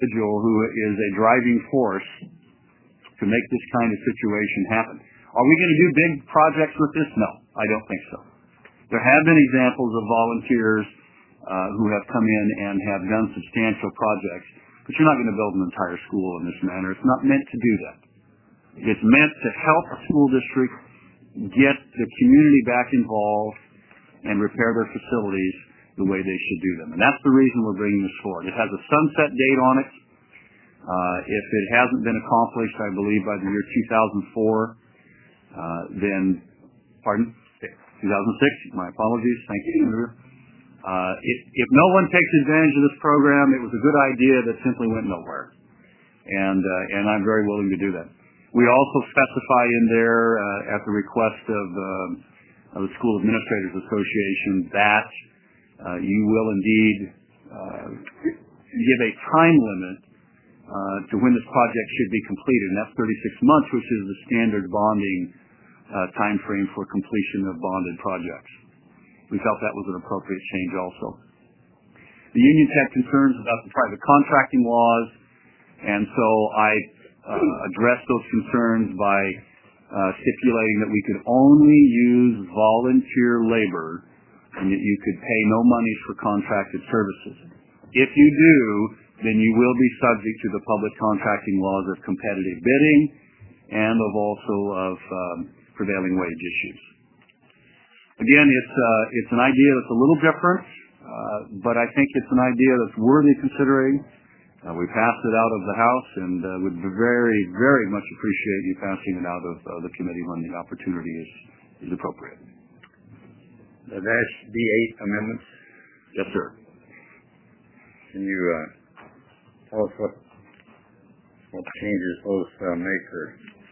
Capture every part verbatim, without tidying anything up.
individual who is a driving force to make this kind of situation happen. Are we going to do big projects with this? No, I don't think so. There have been examples of volunteers uh, who have come in and have done substantial projects, but you're not going to build an entire school in this manner. It's not meant to do that. It's meant to help a school district get the community back involved and repair their facilities the way they should do them. And that's the reason we're bringing this forward. It has a sunset date on it. Uh, if it hasn't been accomplished, I believe, by the year two thousand four, uh, then, pardon? two thousand six, my apologies. Thank you, Senator. Uh, if, if no one takes advantage of this program, it was a good idea that simply went nowhere. And, uh, and I'm very willing to do that. We also specify in there, uh, at the request of, uh, of the School Administrators Association, that uh, you will indeed uh, give a time limit uh, to when this project should be completed, and that's thirty-six months, which is the standard bonding uh, time frame for completion of bonded projects. We felt that was an appropriate change also. The unions had concerns about the private contracting laws, and so I uh, addressed those concerns by uh, stipulating that we could only use volunteer labor and that you could pay no monies for contracted services. If you do, then you will be subject to the public contracting laws of competitive bidding and of also of um, prevailing wage issues. Again, it's uh, it's an idea that's a little different, uh, but I think it's an idea that's worthy considering. Uh, we passed it out of the House, and uh, would very, very much appreciate you passing it out of uh, the committee when the opportunity is, is appropriate. The dash B eight amendments. Yes, sir. Can you uh, tell us what what changes those uh, make? Or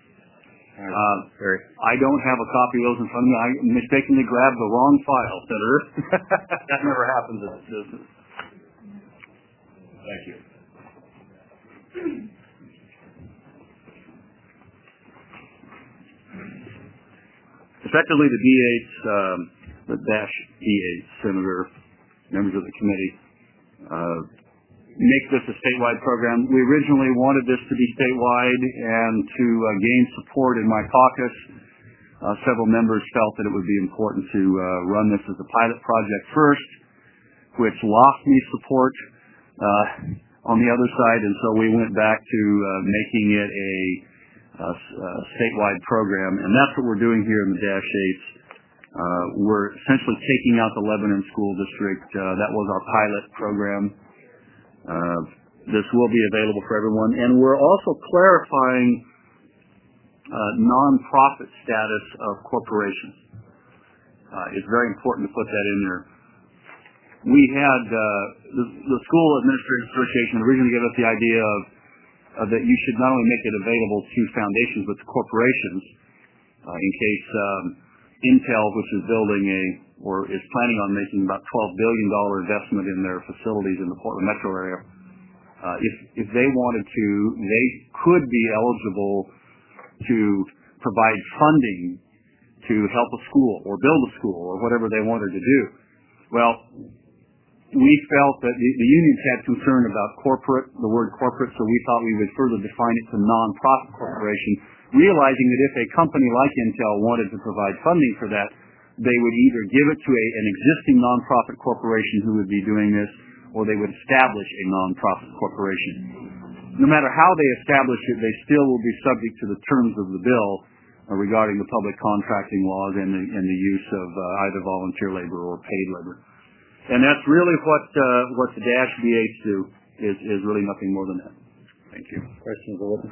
uh, I don't have a copy of those in front of me. I mistakenly grabbed the wrong file, Senator. That never happens in this business. Thank you. Effectively, the B eight, um, the dash B eight, Senator, members of the committee, uh, make this a statewide program. We originally wanted this to be statewide, and to uh, gain support in my caucus, uh, several members felt that it would be important to uh, run this as a pilot project first, which lost me support uh, on the other side, and so we went back to uh, making it a, a, a statewide program, and that's what we're doing here in the dash eights. Uh, we're essentially taking out the Lebanon School District. Uh, that was our pilot program. Uh, this will be available for everyone, and we're also clarifying uh, nonprofit status of corporations. Uh, it's very important to put that in there. We had uh, the, the School Administrators Association originally gave us the idea of uh, that you should not only make it available to foundations but to corporations uh, in case um, Intel, which is building a or is planning on making about twelve billion dollars investment in their facilities in the Portland metro area. Uh, if, if they wanted to, they could be eligible to provide funding to help a school or build a school or whatever they wanted to do. Well, we felt that the, the unions had concern about corporate, the word corporate, so we thought we would further define it to non-profit corporation, realizing that if a company like Intel wanted to provide funding for that, they would either give it to a, an existing nonprofit corporation who would be doing this, or they would establish a nonprofit corporation. No matter how they establish it, they still will be subject to the terms of the bill uh, regarding the public contracting laws and the, and the use of uh, either volunteer labor or paid labor. And that's really what uh, what the dash B eights do, is, is really nothing more than that. Thank you. Questions or witness?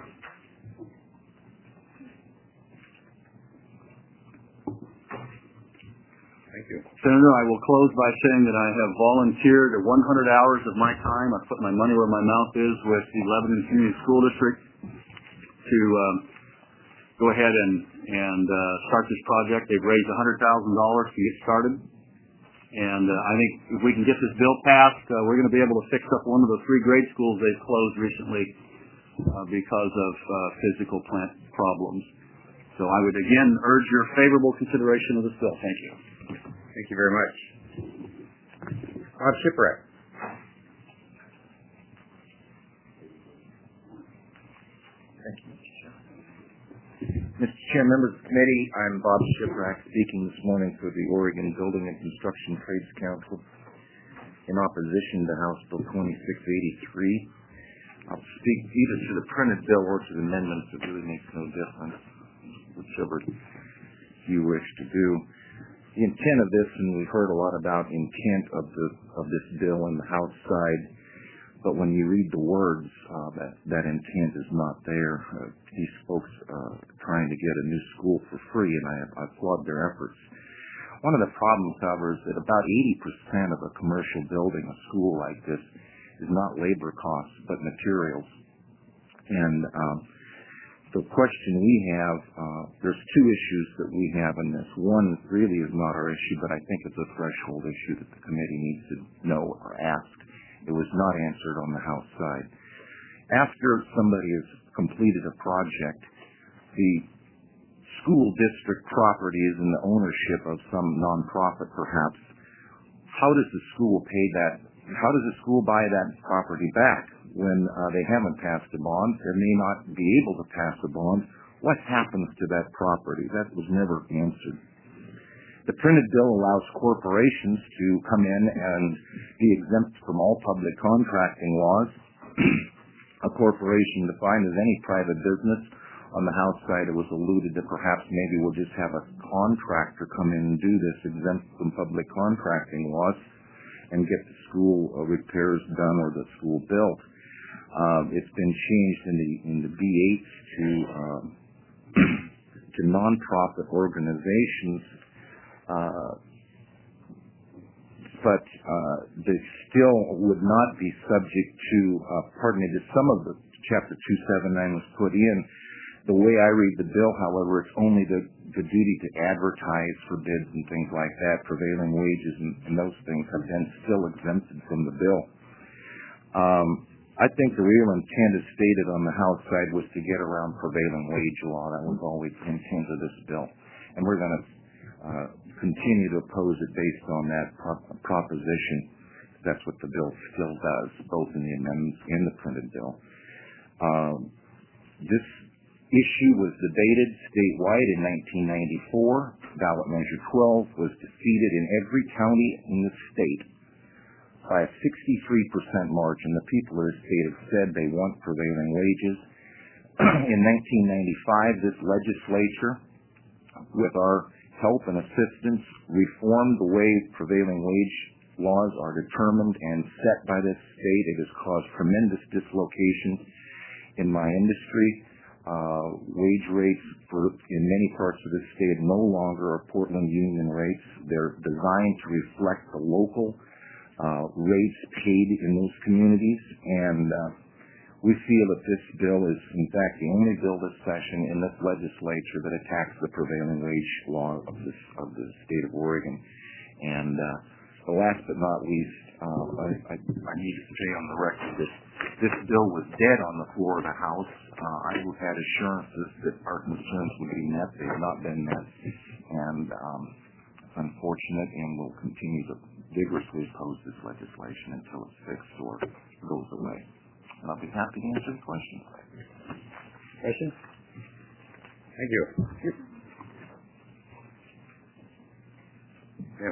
Thank you. Senator, I will close by saying that I have volunteered one hundred hours of my time. I've put my money where my mouth is with the Lebanon Community School District to um, go ahead and, and uh, start this project. They've raised one hundred thousand dollars to get started. And uh, I think if we can get this bill passed, uh, we're going to be able to fix up one of the three grade schools they've closed recently uh, because of uh, physical plant problems. So I would again urge your favorable consideration of this bill. Thank you. Thank you very much. Bob Shipwreck. Thank you, Mister Chair. Mister Chair, members of the committee, I'm Bob Shiprack speaking this morning for the Oregon Building and Construction Trades Council in opposition to House Bill twenty-six eighty-three. I'll speak either to the printed bill or to the amendments. It really makes no difference, whichever you wish to do. The intent of this, and we've heard a lot about intent of the of this bill on the House side, but when you read the words, uh, that, that intent is not there. Uh, these folks are trying to get a new school for free, and I, I applaud their efforts. One of the problems, however, is that about eighty percent of a commercial building, a school like this, is not labor costs, but materials. And um, the question we have, uh, there's two issues that we have in this. One really is not our issue, but I think it's a threshold issue that the committee needs to know or ask. It was not answered on the House side. After somebody has completed a project, the school district property is in the ownership of some nonprofit perhaps. How does the school pay that? How does the school buy that property back when uh, they haven't passed a bond? They may not be able to pass a bond. What happens to that property? That was never answered. The printed bill allows corporations to come in and be exempt from all public contracting laws. A corporation defined as any private business. On the House side, it was alluded that perhaps maybe we'll just have a contractor come in and do this, exempt from public contracting laws, and get the school uh, repairs done or the school built. Uh, it's been changed in the in the B eight to um, to nonprofit organizations, uh, but uh, they still would not be subject to. Uh, pardon me. Some of the Chapter two seventy-nine was put in. The way I read the bill, however, it's only the, the duty to advertise for bids and things like that, prevailing wages and, and those things have been still exempted from the bill. Um, I think the real intent as stated on the House side was to get around prevailing wage law. That was always the intent of this bill. And we're going to uh, continue to oppose it based on that pro- proposition. That's what the bill still does, both in the amendments and the printed bill. Um, this issue was debated statewide in nineteen ninety-four. Ballot Measure twelve was defeated in every county in the state by a sixty-three percent margin. The people of the state have said they want prevailing wages. In nineteen ninety-five, this legislature, with our help and assistance, reformed the way prevailing wage laws are determined and set by this state. It has caused tremendous dislocation in my industry. Uh, wage rates for, in many parts of the state no longer are Portland Union rates. They're designed to reflect the local uh, rates paid in those communities, and uh, we feel that this bill is, in fact, the only bill this session in this legislature that attacks the prevailing wage law of, this, of the state of Oregon. And uh, the last but not least, uh, I, I, I need to say on the record that this bill was dead on the floor of the House. Uh, I have had assurances that our concerns would be met. They have not been met. And um, it's unfortunate, and we'll continue to vigorously oppose this legislation until it's fixed or goes away. And I'll be happy to answer questions. Questions? Thank you. Yeah.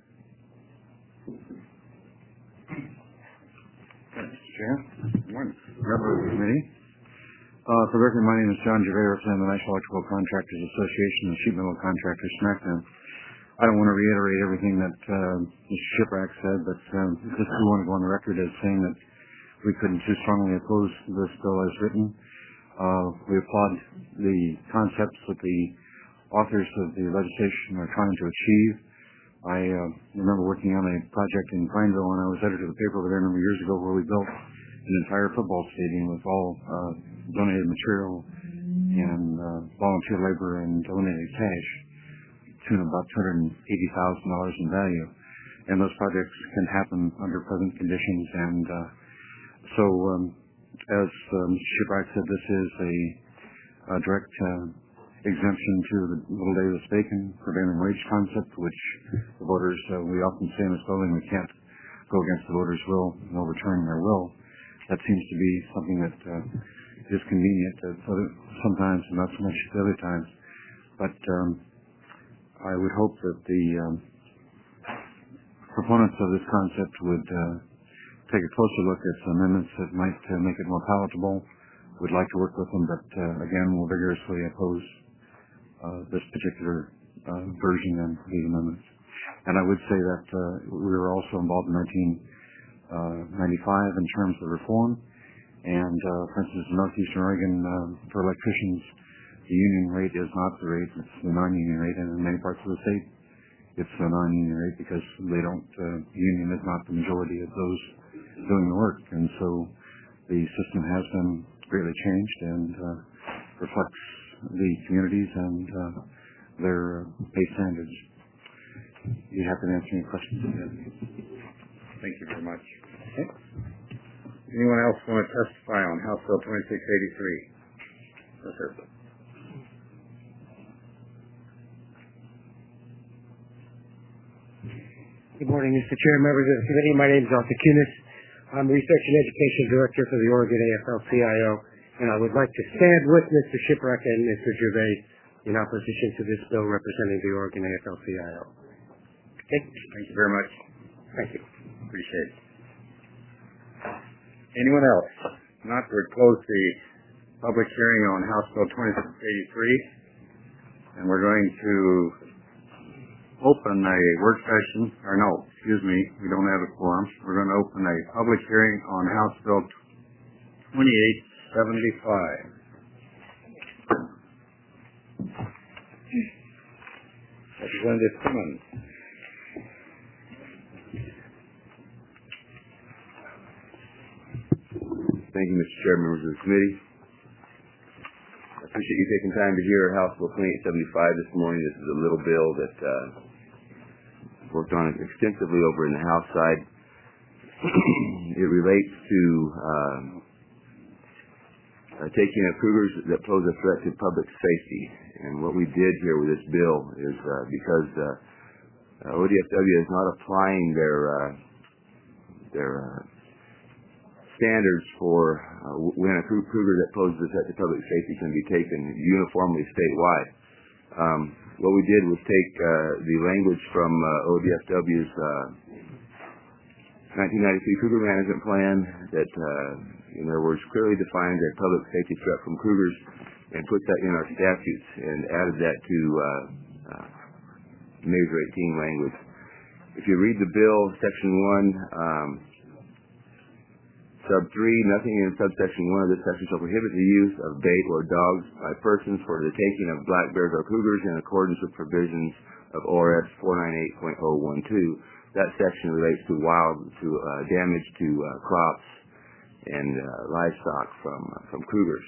Mister Chair. Good morning. Member of the committee. Uh, for the record, my name is John Gervais, representing the National Electrical Contractors Association and Sheet Metal Contractors, SmackDown. I don't want to reiterate everything that uh, Mister Shiprack said, but um, just we want to go on the record as saying that we couldn't too strongly oppose this bill as written. Uh, we applaud the concepts that the authors of the legislation are trying to achieve. I uh, remember working on a project in Pineville, and I was editor of the paper over there a number of years ago, where we built an entire football stadium with all uh, donated material and uh, volunteer labor and donated cash, to about two hundred eighty thousand dollars in value. And those projects can happen under present conditions. And uh, so, um, as uh, Mister Shiprack said, this is a, a direct uh, exemption to the Little Davis Bacon prevailing wage concept, which the voters, uh, we often say in this building, we can't go against the voters' will and overturn their will. That seems to be something that uh, is convenient at other, sometimes, and not so much at other times. But um, I would hope that the um, proponents of this concept would uh, take a closer look at some amendments that might uh, make it more palatable. We'd like to work with them, but uh, again, we'll vigorously oppose uh, this particular uh, version and these amendments. And I would say that uh, we were also involved in nineteen ninety-five in terms of reform. And, uh, for instance, in northeastern Oregon, uh, for electricians, the union rate is not the rate, it's the non-union rate. And in many parts of the state, it's the non-union rate because they don't, uh, the union is not the majority of those doing the work. And so the system has been greatly changed and uh, reflects the communities and uh, their uh, pay standards. You happy to answer any questions? Thank you very much. Okay. Anyone else want to testify on House Bill twenty-six eighty-three? Yes, sir. Good morning, Mister Chair, members of the committee. My name is Arthur Kunis. I'm Research and Education Director for the Oregon A F L C I O, and I would like to stand with Mister Shiprock and Mister Gervais in opposition to this bill representing the Oregon A F L C I O. Okay? Thank you very much. Thank you. Appreciate it. Anyone else? Not, we'll close the public hearing on House Bill twenty-six eighty-three, and we're going to open a work session, or no, excuse me, we don't have a quorum. We're going to open a public hearing on House Bill twenty-eight seventy-five. Representative Simmons. Thank you, Mister Chair, members of the committee. I appreciate you taking time to hear House Bill twenty-eight seventy-five this morning. This is a little bill that uh, worked on extensively over in the House side. It relates to uh, uh, taking of cougars that pose a threat to public safety. And what we did here with this bill is uh, because uh, uh, O D F W is not applying their uh, their uh, standards for uh, when a cougar that poses a threat to public safety can be taken uniformly statewide. Um, what we did was take uh, the language from uh, O D F W's uh, nineteen ninety-three Cougar Management Plan that, uh, in other words, clearly defines a public safety threat from cougars and put that in our statutes and added that to uh, uh, Measure eighteen language. If you read the bill, Section one, um, Sub three, nothing in subsection one of this section shall prohibit the use of bait or dogs by persons for the taking of black bears or cougars in accordance with provisions of O R S four ninety-eight point oh one two. That section relates to wild, to uh, damage to uh, crops and uh, livestock from uh, from cougars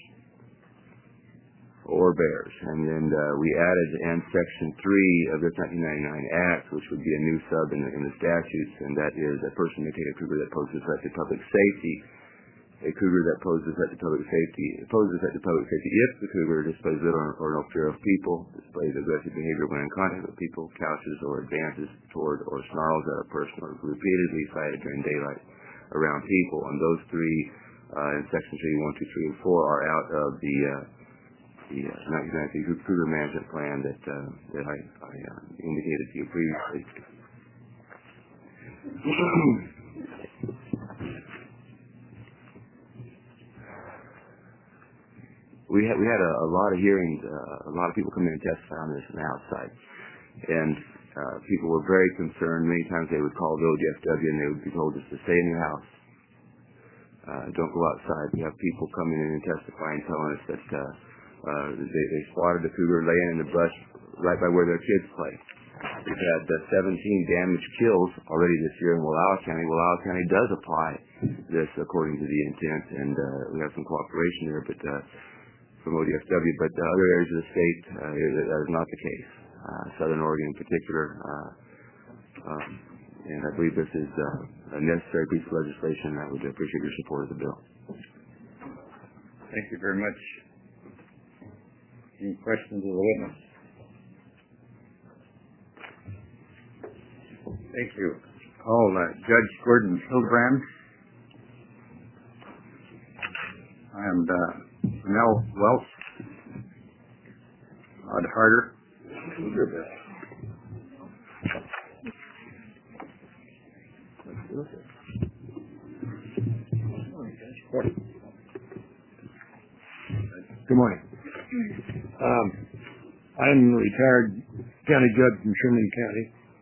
or bears. And then uh, we added and Section three of this nineteen ninety-nine Act, which would be a new sub in the, in the statutes, and that is a person may take a cougar that poses a threat to public safety, a cougar that poses a threat to public safety, poses a threat to public safety if the cougar displays little or, or no fear of people, displays aggressive behavior when in contact with people, couches or advances toward or snarls at a person, or repeatedly sighted during daylight around people. And those three uh, in Section three, one, two, three, and four are out of the uh, the uh, nineteen ninety-three Cougar Management Plan that uh, that I, I uh, indicated to you previously. we had we had a, a lot of hearings, uh, a lot of people come in and testify on this from the outside, and uh, people were very concerned. Many times they would call the O D F W and they would be told just to stay in your house, uh, don't go outside. We have people coming in and testifying, telling us that. Uh, Uh, they, they spotted the cougar laying in the brush right by where their kids play. We've had uh, seventeen damaged kills already this year in Wallowa County. Wallowa County does apply this according to the intent, and uh, we have some cooperation there but uh, from O D F W. But uh, other areas of the state, uh, that is not the case. Uh, Southern Oregon in particular. Uh, um, and I believe this is uh, a necessary piece of legislation. I would appreciate your support of the bill. Thank you very much. Any questions of the witness? Thank you. Oh, uh, Judge Gordon Hildebrand. and uh, Mel Welch, Todd Harder. Good morning. Um, I'm a retired county judge from Sherman County.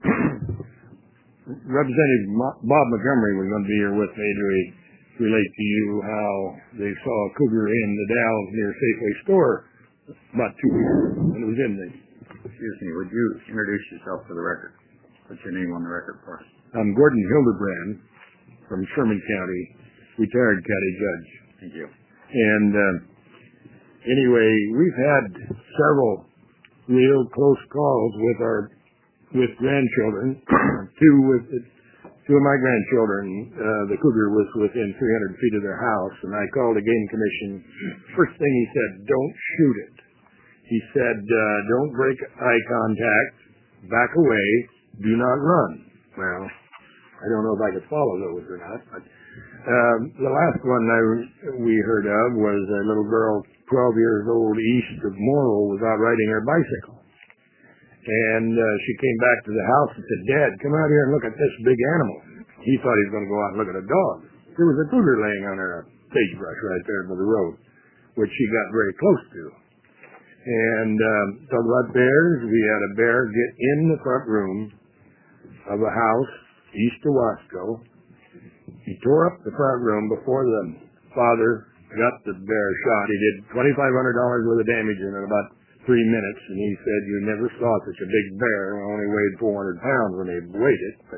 Representative Bob Montgomery was going to be here with me to relate to you how they saw a cougar in the Dalles near Safeway store about two weeks ago, and it was in the... Excuse me, would you introduce yourself for the record? Put your name on the record for us. I'm Gordon Hildebrand from Sherman County, retired county judge. Thank you. And uh, anyway, we've had several real close calls with our with grandchildren. two with two of my grandchildren, uh, the cougar was within three hundred feet of their house, and I called the game commission. First thing he said, don't shoot it. He said, uh, don't break eye contact, back away, do not run. Well, I don't know if I could follow those or not, but um, the last one I, we heard of was a little girl, twelve years old, east of Morrill, was out riding her bicycle. And uh, she came back to the house and said, Dad, come out here and look at this big animal. He thought he was going to go out and look at a dog. There was a cougar laying on her sagebrush right there by the road, which she got very close to. And um, talk about bears, we had a bear get in the front room of a house east of Wasco. He tore up the front room before the father got the bear shot. He did twenty-five hundred dollars worth of damage in about three minutes, and he said you never saw such a big bear. It only weighed four hundred pounds when they weighed it. But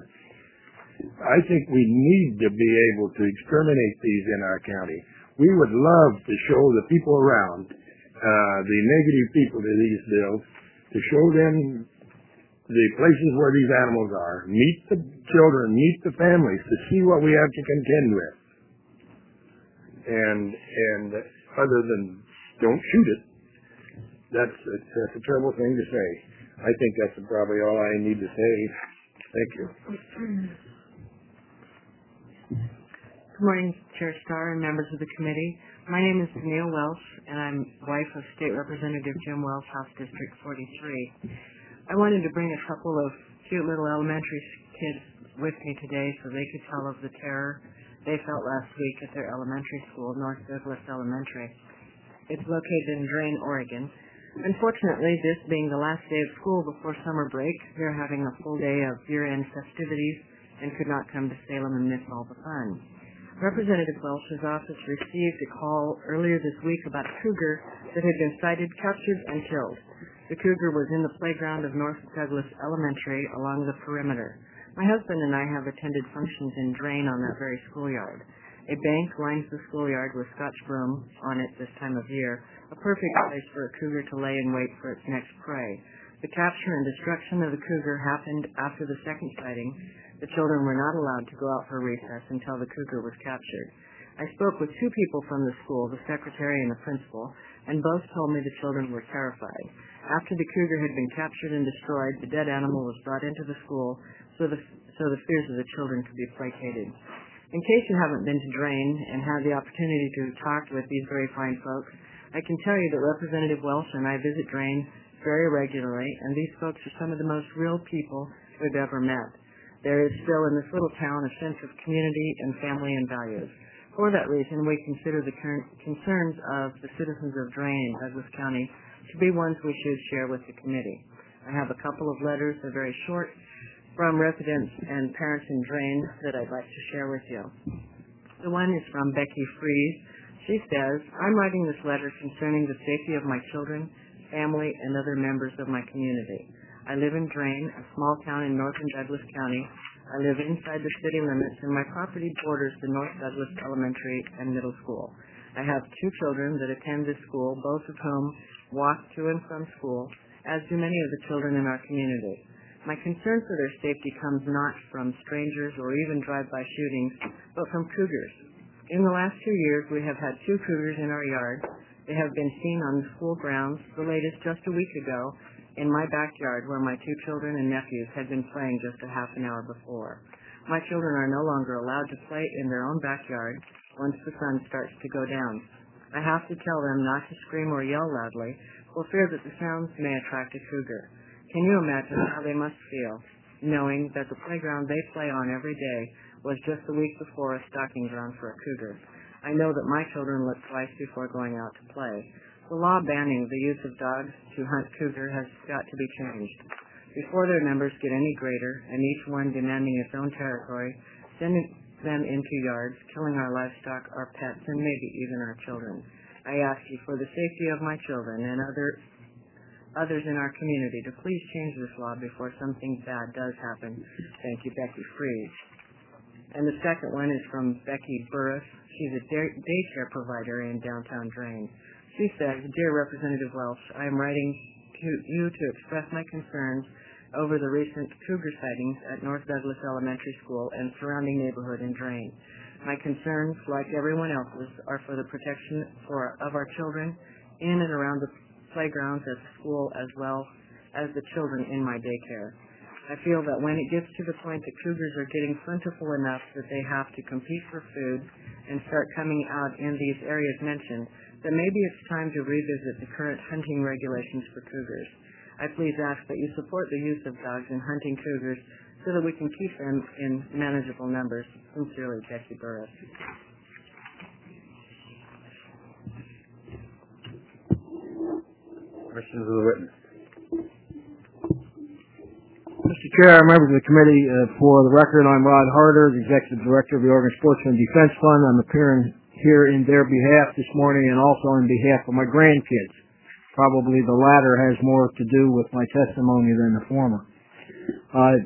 I think we need to be able to exterminate these in our county. We would love to show the people around, uh, the negative people to these bills, to show them the places where these animals are, meet the children, meet the families, to see what we have to contend with. And and other than don't shoot it, that's a, that's a terrible thing to say. I think that's probably all I need to say. Thank you. Good morning, Chair Starr and members of the committee. My name is Neil Welsh, and I'm wife of State Representative Jim Welsh, House District forty-three. I wanted to bring a couple of cute little elementary kids with me today so they could tell of the terror they felt last week at their elementary school, North Douglas Elementary. It's located in Drain, Oregon. Unfortunately, this being the last day of school before summer break, they're having a full day of year-end festivities and could not come to Salem and miss all the fun. Representative Welsh's office received a call earlier this week about a cougar that had been sighted, captured, and killed. The cougar was in the playground of North Douglas Elementary along the perimeter. My husband and I have attended functions in Drain on that very schoolyard. A bank lines the schoolyard with Scotch broom on it this time of year, a perfect place for a cougar to lay in wait for its next prey. The capture and destruction of the cougar happened after the second sighting. The children were not allowed to go out for recess until the cougar was captured. I spoke with two people from the school, the secretary and the principal, and both told me the children were terrified. After the cougar had been captured and destroyed, the dead animal was brought into the school so the, so the fears of the children could be placated. In case you haven't been to Drain and had the opportunity to talk with these very fine folks, I can tell you that Representative Welsh and I visit Drain very regularly, and these folks are some of the most real people we've ever met. There is still in this little town a sense of community and family and values. For that reason, we consider the current concerns of the citizens of Drain and Douglas County to be ones we should share with the committee. I have a couple of letters, they're very short, from residents and parents in Drain that I'd like to share with you. The one is from Becky Fries. She says, I'm writing this letter concerning the safety of my children, family, and other members of my community. I live in Drain, a small town in northern Douglas County. I live inside the city limits, and my property borders the North Douglas Elementary and Middle School. I have two children that attend this school, both of whom walk to and from school, as do many of the children in our community. My concern for their safety comes not from strangers or even drive-by shootings, but from cougars. In the last two years, we have had two cougars in our yard. They have been seen on the school grounds, the latest just a week ago, in my backyard where my two children and nephews had been playing just a half an hour before. My children are no longer allowed to play in their own backyard once the sun starts to go down. I have to tell them not to scream or yell loudly for fear that the sounds may attract a cougar. Can you imagine how they must feel, knowing that the playground they play on every day was just the week before a stalking ground for a cougar? I know that my children look twice before going out to play. The law banning the use of dogs to hunt cougar has got to be changed. Before their numbers get any greater, and each one demanding its own territory, sending them into yards, killing our livestock, our pets, and maybe even our children. I ask you for the safety of my children and other others in our community to please change this law before something bad does happen. Thank you, Becky Freed. And the second one is from Becky Burris. She's a day- daycare provider in downtown Drain. She says, Dear Representative Welch, I am writing to you to express my concerns over the recent cougar sightings at North Douglas Elementary School and surrounding neighborhood in Drain. My concerns, like everyone else's, are for the protection for, of our children in and around the playgrounds at the school as well as the children in my daycare. I feel that when it gets to the point that cougars are getting plentiful enough that they have to compete for food and start coming out in these areas mentioned, that maybe it's time to revisit the current hunting regulations for cougars. I please ask that you support the use of dogs in hunting cougars so that we can keep them in manageable numbers. Sincerely, Becky Burris. Questions of the witness? Mister Chair, members of the committee, uh, for the record, I'm Rod Harder, the Executive Director of the Oregon Sportsman Defense Fund. I'm appearing here in their behalf this morning and also on behalf of my grandkids. Probably the latter has more to do with my testimony than the former. Uh,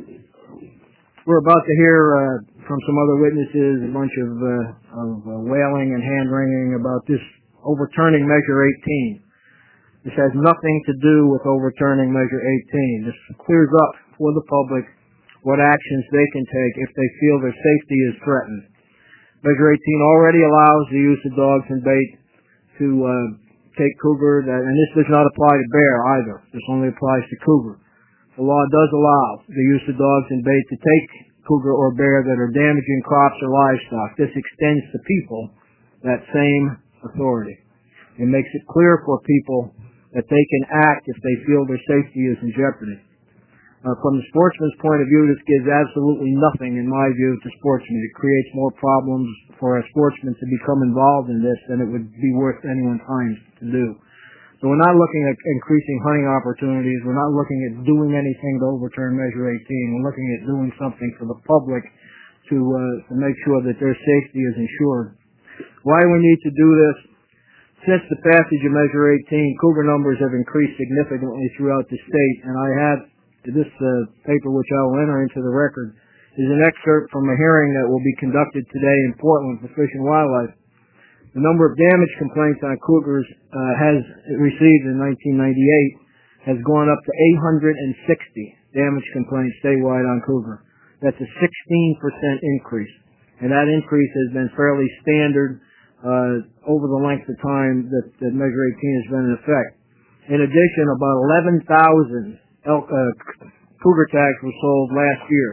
we're about to hear uh, from some other witnesses a bunch of, uh, of uh, wailing and hand-wringing about this overturning Measure eighteen. This has nothing to do with overturning Measure eighteen. This clears up for the public what actions they can take if they feel their safety is threatened. Measure eighteen already allows the use of dogs and bait to uh, take cougar, that, and this does not apply to bear either. This only applies to cougar. The law does allow the use of dogs and bait to take cougar or bear that are damaging crops or livestock. This extends to people that same authority. It makes it clear for people that they can act if they feel their safety is in jeopardy. Uh, from the sportsman's point of view, this gives absolutely nothing, in my view, to sportsmen. It creates more problems for a sportsman to become involved in this than it would be worth anyone's time to do. So we're not looking at increasing hunting opportunities. We're not looking at doing anything to overturn Measure eighteen. We're looking at doing something for the public to, uh, to make sure that their safety is ensured. Why we need to do this? Since the passage of Measure eighteen, cougar numbers have increased significantly throughout the state, and I have this uh, paper, which I will enter into the record, is an excerpt from a hearing that will be conducted today in Portland for Fish and Wildlife. The number of damage complaints on cougars uh, has received in nineteen ninety-eight has gone up to eight hundred sixty damage complaints statewide on cougar. That's a sixteen percent increase, and that increase has been fairly standard uh, over the length of time that, that Measure eighteen has been in effect. In addition, about eleven thousand elk, uh, cougar tags were sold last year.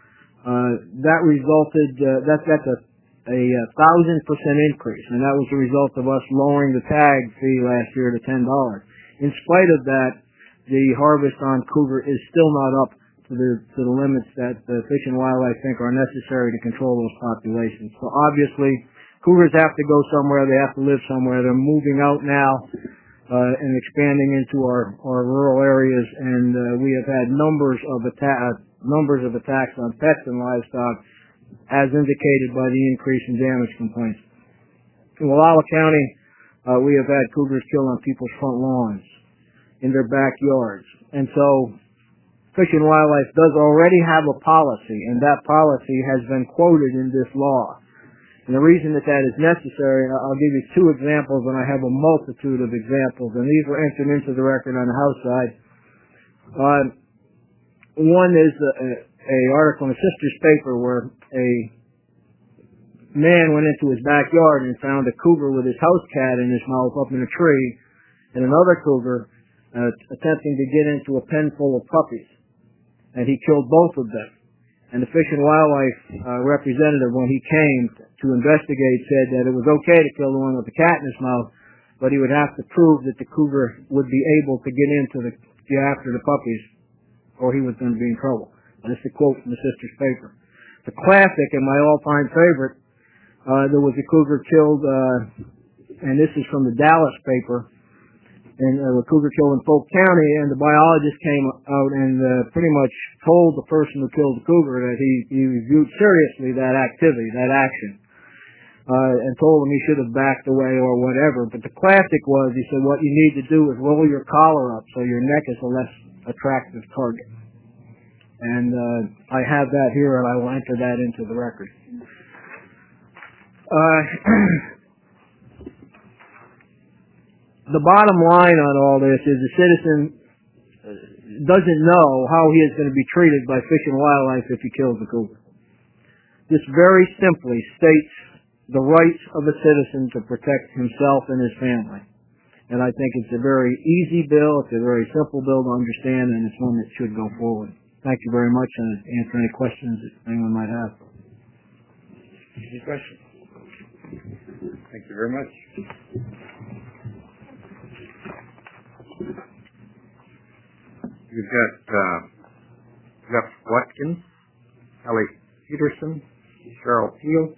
Uh, that resulted, uh, that, that's a, a, a thousand percent increase, and that was the result of us lowering the tag fee last year to ten dollars. In spite of that, the harvest on cougar is still not up to the, to the limits that the Fish and Wildlife think are necessary to control those populations. So obviously, cougars have to go somewhere, they have to live somewhere. They're moving out now. Uh, and expanding into our, our rural areas, and uh, we have had numbers of atta- uh, numbers of attacks on pets and livestock, as indicated by the increase in damage complaints. In Wallowa County, uh, we have had cougars killed on people's front lawns, in their backyards, and so Fish and Wildlife does already have a policy, and that policy has been quoted in this law. And the reason that that is necessary, and I'll give you two examples, and I have a multitude of examples, and these were entered into the record on the House side. Uh, one is a, a article in a sister's paper where a man went into his backyard and found a cougar with his house cat in his mouth up in a tree, and another cougar uh, attempting to get into a pen full of puppies, and he killed both of them. And the Fish and Wildlife uh, representative, when he came to investigate, said that it was okay to kill the one with the cat in his mouth, but he would have to prove that the cougar would be able to get into the get after the puppies, or he was going to be in trouble. And this is a quote from the sister's paper. The classic and my all-time favorite, uh, there was a cougar killed, uh, and this is from the Dallas paper, and uh, the cougar killed in Polk County, and the biologist came out and uh, pretty much told the person who killed the cougar that he, he reviewed seriously that activity, that action, uh, and told him he should have backed away or whatever. But the classic was, he said, what you need to do is roll your collar up so your neck is a less attractive target. And uh, I have that here, and I will enter that into the record. Uh, the bottom line on all this is the citizen doesn't know how he is going to be treated by Fish and Wildlife if he kills the cougar. This very simply states the rights of a citizen to protect himself and his family. And I think it's a very easy bill, it's a very simple bill to understand, and it's one that should go forward. Thank you very much, and answer any questions that anyone might have. Any questions? Thank you very much. You've got uh, Jeff Watkins, Kelly Peterson, Cheryl Peel.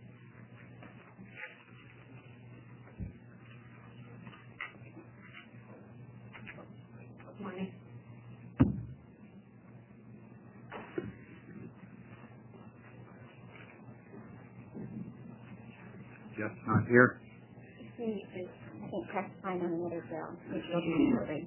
Morning. Jeff's not here. He is, I think, testifying on another bill, which will be shortly.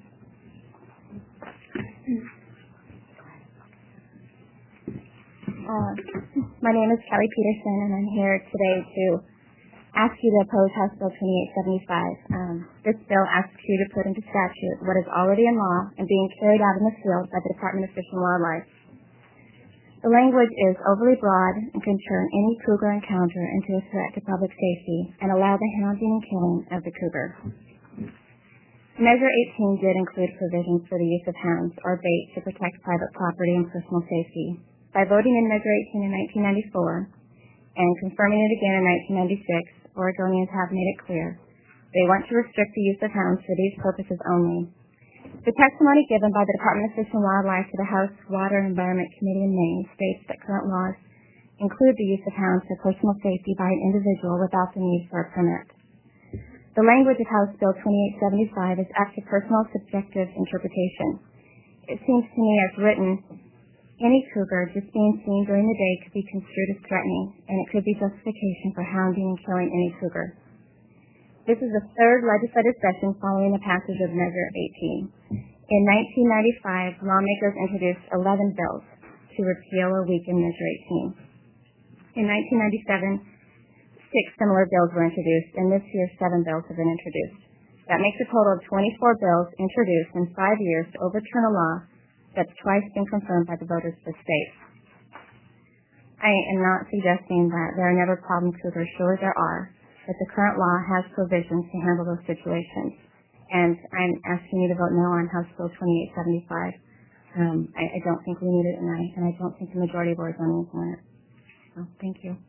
Uh, my name is Kelly Peterson, and I'm here today to ask you to oppose House Bill twenty-eight seventy-five. Um, this bill asks you to put into statute what is already in law and being carried out in the field by the Department of Fish and Wildlife. The language is overly broad and can turn any cougar encounter into a threat to public safety and allow the hounding and killing of the cougar. Measure eighteen did include provisions for the use of hounds or bait to protect private property and personal safety. By voting in Measure eighteen in nineteen ninety-four and confirming it again in nineteen ninety-six, Oregonians have made it clear they want to restrict the use of hounds for these purposes only. The testimony given by the Department of Fish and Wildlife to the House Water and Environment Committee in Maine states that current laws include the use of hounds for personal safety by an individual without the need for a permit. The language of House Bill twenty-eight seventy-five is up to personal subjective interpretation. It seems to me as written, any cougar just being seen during the day could be construed as threatening, and it could be justification for hounding and killing any cougar. This is the third legislative session following the passage of Measure eighteen. In nineteen ninety-five, lawmakers introduced eleven bills to repeal or weaken Measure eighteen. In nineteen ninety-seven, six similar bills were introduced, and this year seven bills have been introduced. That makes a total of twenty-four bills introduced in five years to overturn a law that's twice been confirmed by the voters of the state. I am not suggesting that there are never problem cougars. Sure there are, but the current law has provisions to handle those situations. And I'm asking you to vote no on House Bill twenty-eight seventy-five. Um, I, I don't think we need it, and I, and I don't think the majority of Oregonians want it. So, thank you.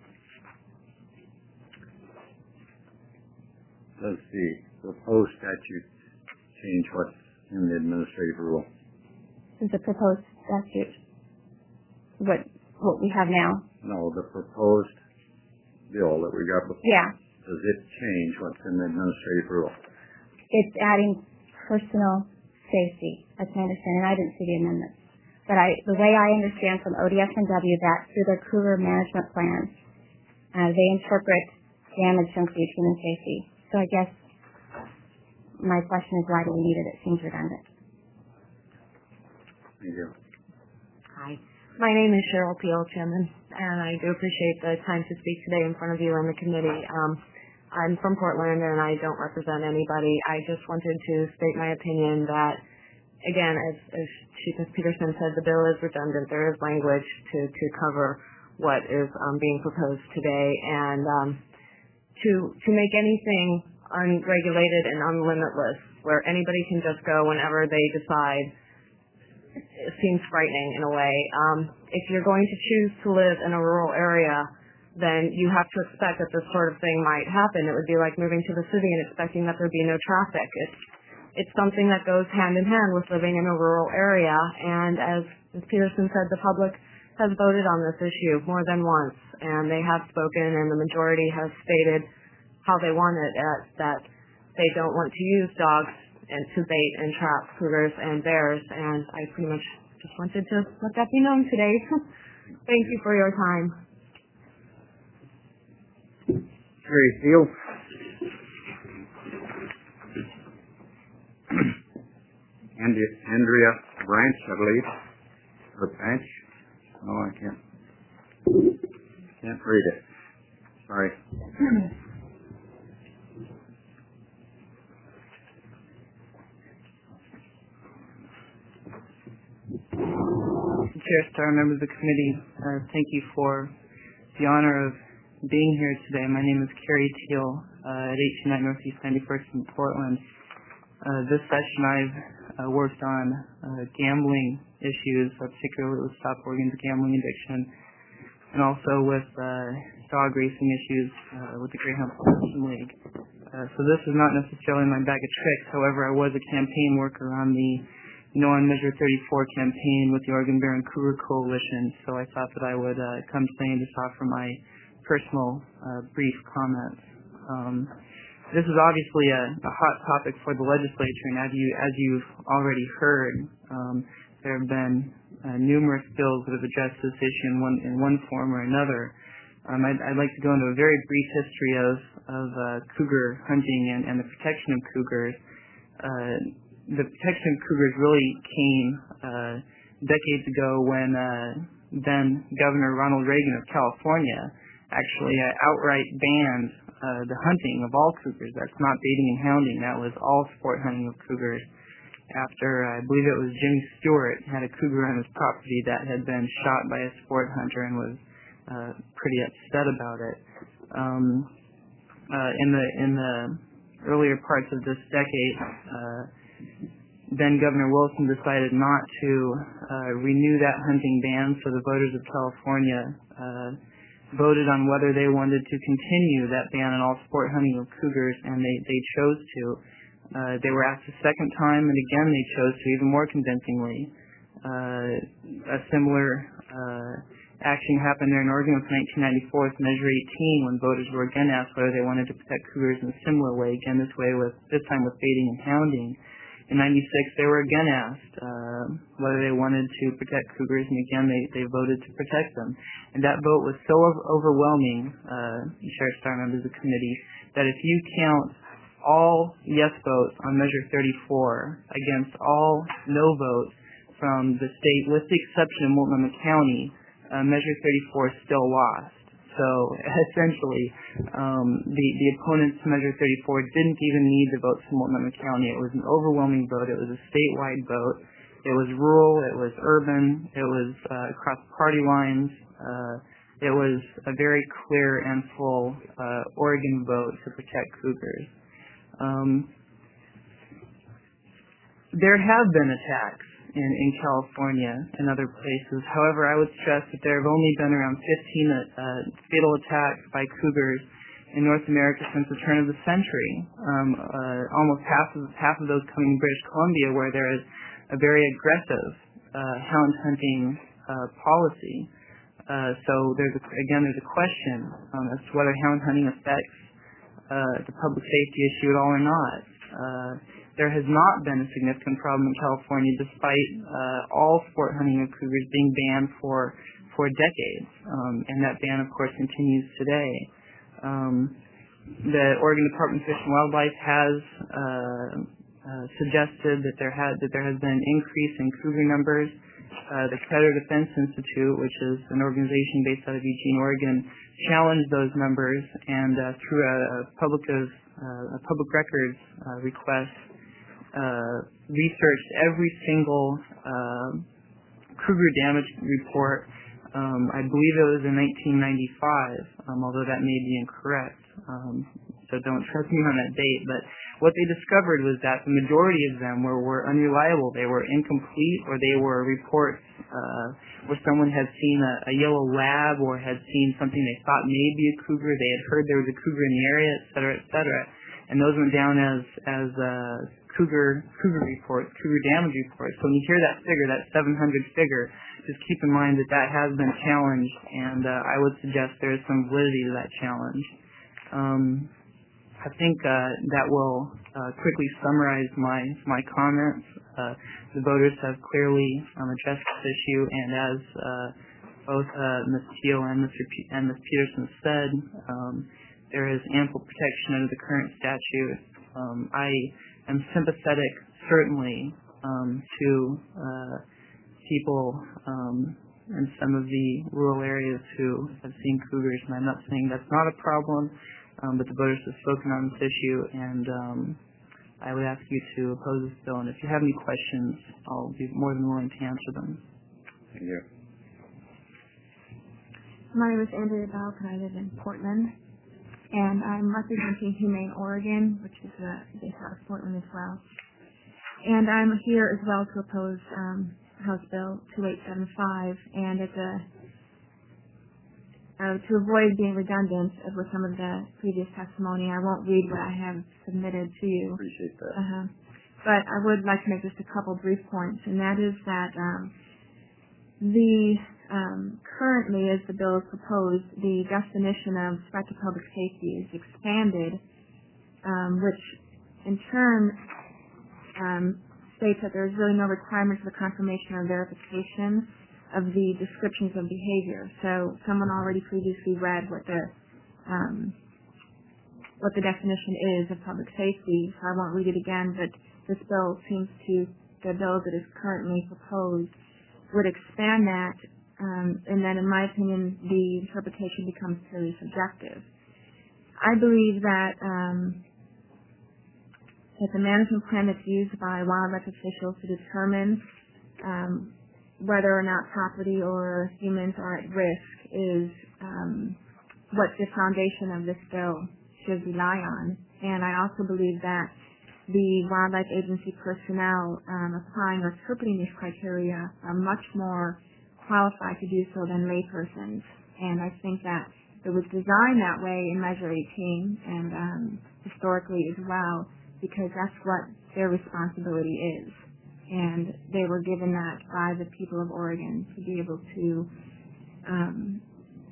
Does the proposed statute change what's in the administrative rule? Is the proposed statute what what we have now? No, the proposed bill that we got before. Yeah. Does it change what's in the administrative rule? It's adding personal safety. That's my understanding. I didn't see the amendments. But I, the way I understand from O D S and W that through their cougar management plans, uh, they interpret damage to include human safety. So I guess my question is, why do we need it? It seems redundant. Thank you. Hi. My name is Cheryl Peel, Chairman, and I do appreciate the time to speak today in front of you and the committee. Um, I'm from Portland, and I don't represent anybody. I just wanted to state my opinion that, again, as, as Chief Peterson said, the bill is redundant. There is language to, to cover what is um, being proposed today, and um, to to make anything unregulated and unlimitless, where anybody can just go whenever they decide it seems frightening in a way. Um, if you're going to choose to live in a rural area, then you have to expect that this sort of thing might happen. It would be like moving to the city and expecting that there'd be no traffic. It's it's something that goes hand in hand with living in a rural area. And as Miz Peterson said, the public has voted on this issue more than once, and they have spoken, and the majority has stated how they want it, uh, that they don't want to use dogs and to bait and trap cougars and bears. And I pretty much just wanted to let that be known today. Thank you for your time. Terry Steele. Andrea, Andrea Branch, I believe. Or Branch. No, I can't. Can't read it. Sorry. Chair Starr, members of the committee, uh, thank you for the honor of being here today. My name is Carrie Teal uh, at eighteen oh nine Northeast ninety-first in Portland. Uh, this session I've uh, worked on uh, gambling issues, uh, particularly with Stop Oregon's gambling addiction, and also with uh, dog racing issues uh, with the Greyhound Protection League. Uh, so this is not necessarily my bag of tricks. However, I was a campaign worker on the No on Measure thirty-four campaign with the Oregon Bear and Cougar Coalition, so I thought that I would uh, come today and just offer my personal uh, brief comments. Um, this is obviously a, a hot topic for the legislature, and as, you, as you've already heard, um, there have been uh, numerous bills that have addressed this issue in one, in one form or another. Um, I'd, I'd like to go into a very brief history of, of uh, cougar hunting and, and the protection of cougars. Uh, the protection of cougars really came uh, decades ago when uh, then Governor Ronald Reagan of California actually uh, outright banned uh, the hunting of all cougars. That's not baiting and hounding. That was all sport hunting of cougars. After, uh, I believe it was Jimmy Stewart had a cougar on his property that had been shot by a sport hunter and was uh, pretty upset about it. Um, uh, in the in the earlier parts of this decade, uh, then Governor Wilson decided not to uh, renew that hunting ban, so the voters of California uh, voted on whether they wanted to continue that ban on all sport hunting of cougars, and they, they chose to. Uh, they were asked a second time, and again they chose to, even more convincingly. Uh, a similar uh, action happened there in Oregon with nineteen ninety-four with Measure eighteen, when voters were again asked whether they wanted to protect cougars in a similar way, again this way with, this time with baiting and hounding. In ninety-six, they were again asked uh, whether they wanted to protect cougars, and again they, they voted to protect them. And that vote was so overwhelming, uh, Sheriff Starr, members of the committee, that if you count all yes votes on Measure thirty-four against all no votes from the state, with the exception of Multnomah County, uh, Measure thirty-four still lost. So essentially, um, the, the opponents to Measure thirty-four didn't even need the votes from Multnomah County. It was an overwhelming vote. It was a statewide vote. It was rural. It was urban. It was uh, across party lines. Uh, it was a very clear and full uh, Oregon vote to protect cougars. Um, there have been attacks in, in California and other places. However, I would stress that there have only been around fifteen uh, fatal attacks by cougars in North America since the turn of the century. Um, uh, almost half of half of those coming in British Columbia, where there is a very aggressive uh, hound hunting uh, policy. Uh, so there's a, again there's a question um, as to whether hound hunting affects uh, the public safety issue at all or not. Uh, There has not been a significant problem in California, despite uh, all sport hunting of cougars being banned for for decades, um, and that ban, of course, continues today. Um, the Oregon Department of Fish and Wildlife has uh, uh, suggested that there had that there has been an increase in cougar numbers. Uh, the Predator Defense Institute, which is an organization based out of Eugene, Oregon, challenged those numbers, and uh, through a, a public of uh, a public records uh, request, uh, researched every single uh, cougar damage report. Um, I believe it was in nineteen ninety-five, um, although that may be incorrect. Um, so don't trust me on that date. But what they discovered was that the majority of them were, were unreliable. They were incomplete, or they were reports uh, where someone had seen a, a yellow lab or had seen something they thought may be a cougar. They had heard there was a cougar in the area, et cetera, et cetera. And those went down as as uh, cougar cougar reports, cougar damage reports. So when you hear that figure, that seven hundred figure, just keep in mind that that has been challenged, and uh, I would suggest there is some validity to that challenge. Um, I think uh, that will uh, quickly summarize my my comments. Uh, the voters have clearly um, addressed this issue, and as uh, both uh, Miz Teal and Mister P- and Miz Peterson said, um, there is ample protection under the current statute. Um, I am sympathetic, certainly, um, to uh, people um, in some of the rural areas who have seen cougars, and I'm not saying that's not a problem, um, but the voters have spoken on this issue, and um, I would ask you to oppose this bill. And if you have any questions, I'll be more than willing to answer them. Thank you. My name is Andrea Balk, and I live in Portland. And I'm representing Humane Oregon, which is uh, based out of Portland as well. And I'm here as well to oppose um, House Bill two eight seven five. And it's a uh, to avoid being redundant with some of the previous testimony, I won't read what I have submitted to you. Appreciate that. Uh-huh. But I would like to make just a couple brief points, and that is that um, the Um, currently, as the bill is proposed, the definition of threat to public safety is expanded, um, which in turn um, states that there is really no requirement for the confirmation or verification of the descriptions of behavior. So someone already previously read what the um, what the definition is of public safety, so I won't read it again, but this bill seems to, the bill that is currently proposed would expand that. Um, and then, in my opinion, the interpretation becomes purely subjective. I believe that um, that the management plan that's used by wildlife officials to determine um, whether or not property or humans are at risk is um, what the foundation of this bill should rely on. And I also believe that the wildlife agency personnel um, applying or interpreting these criteria are much more qualified to do so than laypersons, and I think that it was designed that way in Measure eighteen and um, historically as well, because that's what their responsibility is, and they were given that by the people of Oregon to be able to um,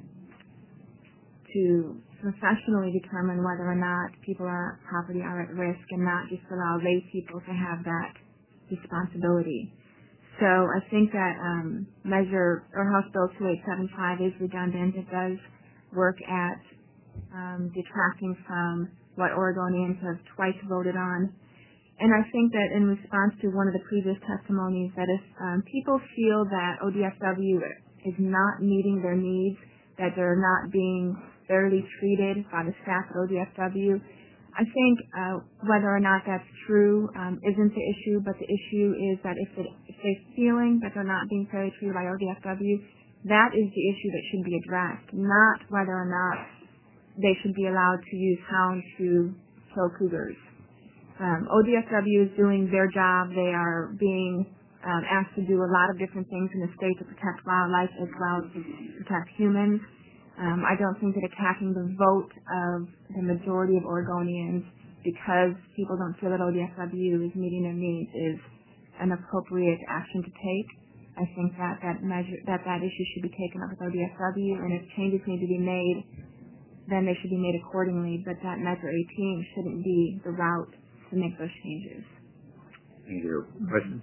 to professionally determine whether or not people are property are at risk, and not just allow lay people to have that responsibility. So I think that um, Measure or House Bill two eight seven five is redundant. It does work at um, detracting from what Oregonians have twice voted on. And I think that in response to one of the previous testimonies, that if um, people feel that O D F W is not meeting their needs, that they're not being fairly treated by the staff at O D F W, I think uh, whether or not that's true um, isn't the issue, but the issue is that if, it, if they're feeling that they're not being fairly treated by O D F W, that is the issue that should be addressed, not whether or not they should be allowed to use hounds to kill cougars. Um, O D F W is doing their job. They are being um, asked to do a lot of different things in the state to protect wildlife as well as to protect humans. Um, I don't think that attacking the vote of the majority of Oregonians because people don't feel that O D F W is meeting their needs is an appropriate action to take. I think that that measure that that issue should be taken up with O D F W, and if changes need to be made, then they should be made accordingly. But that Measure eighteen shouldn't be the route to make those changes. Thank you. Question?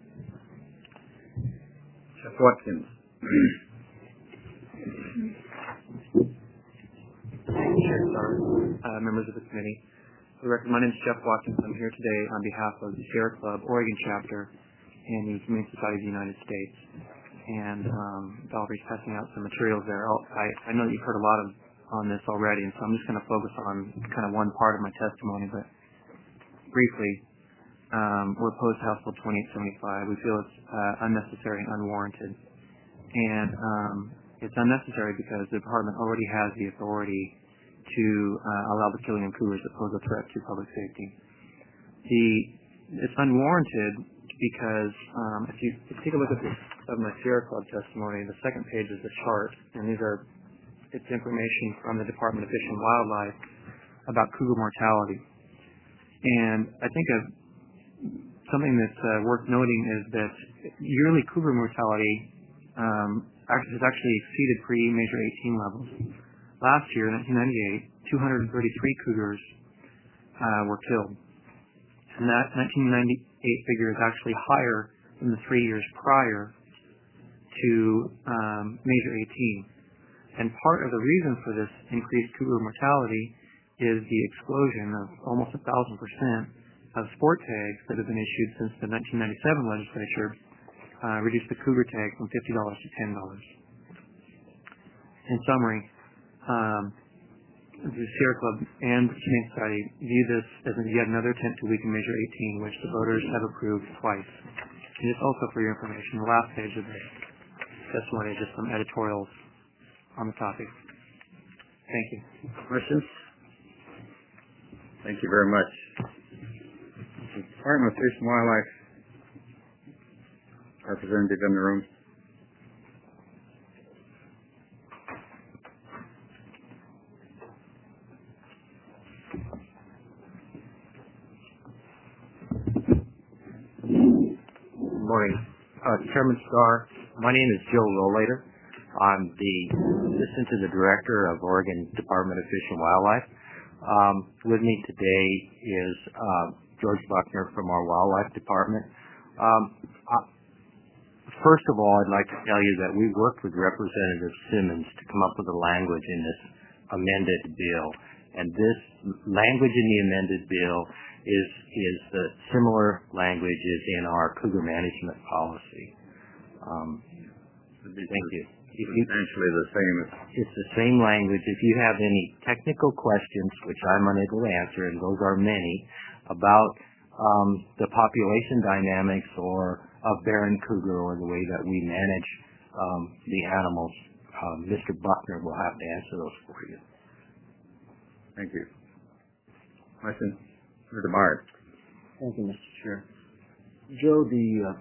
Chef Watkins. Uh, members of the committee. For the record, my name is Jeff Watkins. I'm here today on behalf of the Sierra Club Oregon chapter and the Humane Society of the United States. And um, Valerie's passing out some materials there. I'll, I, I know you've heard a lot of on this already, and so I'm just going to focus on kind of one part of my testimony. But briefly, um, we're opposed to House Bill twenty-eight seventy-five. We feel it's uh, unnecessary and unwarranted. And um, it's unnecessary because the department already has the authority to uh, allow the killing of cougars that pose a threat to public safety. The, it's unwarranted because um, if, you, if you take a look at this of my Sierra Club testimony, the second page is a chart, and these are it's information from the Department of Fish and Wildlife about cougar mortality. And I think of something that's uh, worth noting is that yearly cougar mortality um, has actually exceeded pre-Measure eighteen levels. Last year, in nineteen ninety-eight, two hundred thirty-three cougars uh, were killed. And that nineteen ninety-eight figure is actually higher than the three years prior to um, Measure eighteen. And part of the reason for this increased cougar mortality is the explosion of almost a thousand percent of sport tags that have been issued since the nineteen ninety-seven legislature uh, reduced the cougar tag from fifty dollars to ten dollars. In summary, um, the Sierra Club and the Humane Society view this as yet another attempt to weaken Measure eighteen, which the voters have approved twice. And just also for your information, the last page of the testimony is just some editorials on the topic. Thank you. Questions? Thank you very much. The Department of Fish and Wildlife representative in the room. Good morning. Uh, Chairman Starr, my name is Joe Lowlater. I'm the assistant to the director of Oregon Department of Fish and Wildlife. Um, with me today is uh, George Buckner from our Wildlife Department. Um, uh, first of all, I'd like to tell you that we worked with Representative Simmons to come up with a language in this amended bill. And this language in the amended bill is, is the similar language as in our cougar management policy. Um, thank you. Essentially the same. It's the same language. If you have any technical questions, which I'm unable to answer, and those are many, about um, the population dynamics or of barren cougar or the way that we manage um, the animals, um, Mister Buckner will have to answer those for you. Thank you. Question? Mister Myers. Thank you, Mister Chair. Joe, the uh,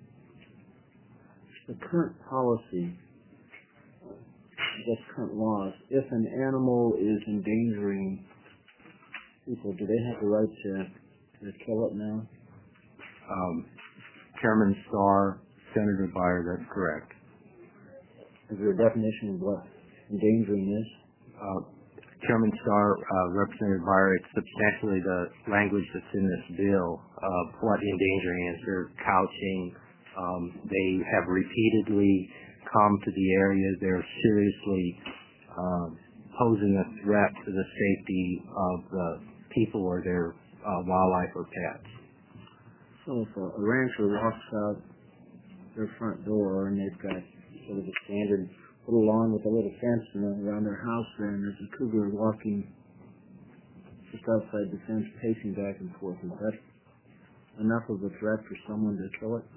the current policy, I guess current laws, if an animal is endangering people, do they have the right to, to kill it now? Um, Chairman Starr, Senator Beyer, that's correct. Is there a definition of what endangering is? Uh, Chairman Starr, uh, Representative Beyer, it's substantially the language that's in this bill of what endangering is. They're couching. Um, they have repeatedly come to the area. They're seriously um, posing a threat to the safety of the people or their uh, wildlife or pets. So if a, a rancher walks out their front door and they've got sort of a standard little lawn with a little fence around their house there, and there's a cougar walking just outside the fence, pacing back and forth, is that enough of a threat for someone to kill it?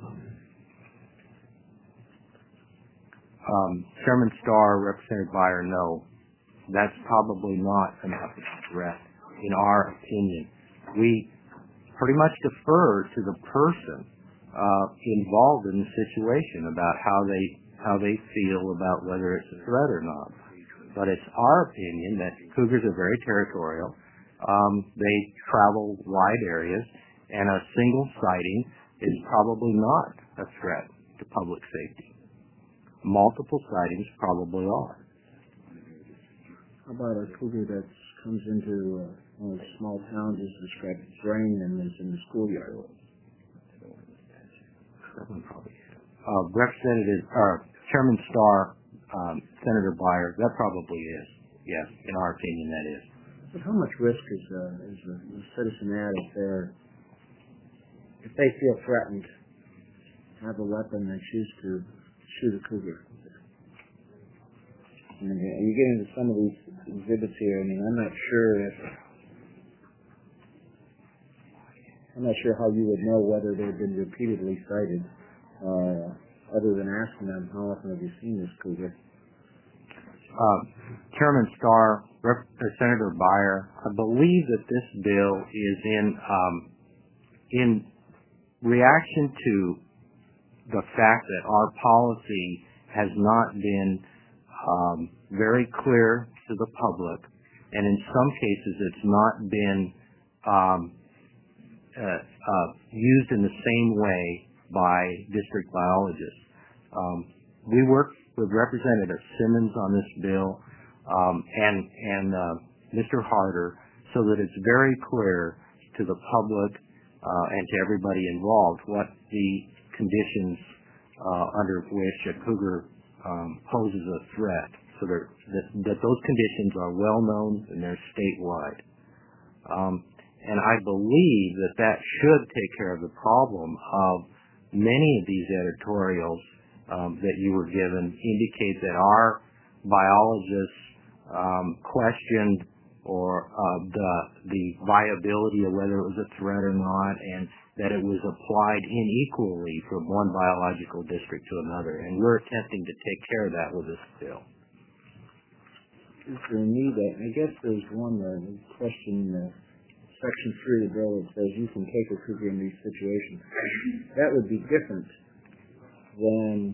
Um, Chairman Starr, Representative Beyer, no. That's probably not enough of a threat, in our opinion. We pretty much defer to the person uh, involved in the situation about how they how they feel about whether it's a threat or not. But it's our opinion that cougars are very territorial. Um, they travel wide areas, and a single sighting is probably not a threat to public safety. Multiple sightings probably are. How about a cougar that comes into uh, one of the small towns, is described as rain, and is in the schoolyard? That one probably is. Uh, Representative, or Chairman Starr, um, Senator Beyer, that probably is. Yes, in our opinion, that is. But how much risk is, uh, is a, a citizen at if they're, if they feel threatened, have a weapon, and choose to shoot a cougar? I mean, you get into some of these exhibits here. I mean, I'm not sure if I'm not sure how you would know whether they've been repeatedly cited, uh, other than asking them how often have you seen this cougar. Uh, Chairman Starr, Rep- uh, Senator Beyer, I believe that this bill is in um, in reaction to the fact that our policy has not been um, very clear to the public, and in some cases it's not been um, uh, uh, used in the same way by district biologists. Um, we work with Representative Simmons on this bill um, and and uh, Mister Harder, so that it's very clear to the public uh, and to everybody involved what the conditions uh, under which a cougar um, poses a threat, so that, that that those conditions are well known and they're statewide. Um, and I believe that that should take care of the problem of many of these editorials um, that you were given indicate that our biologists um, questioned or uh, the the viability of whether it was a threat or not, and that it was applied unequally from one biological district to another. And we're attempting to take care of that with this bill. Is there a need? I guess there's one uh, question, uh, Section three of the bill that says you can take a cougar in these situations. That would be different than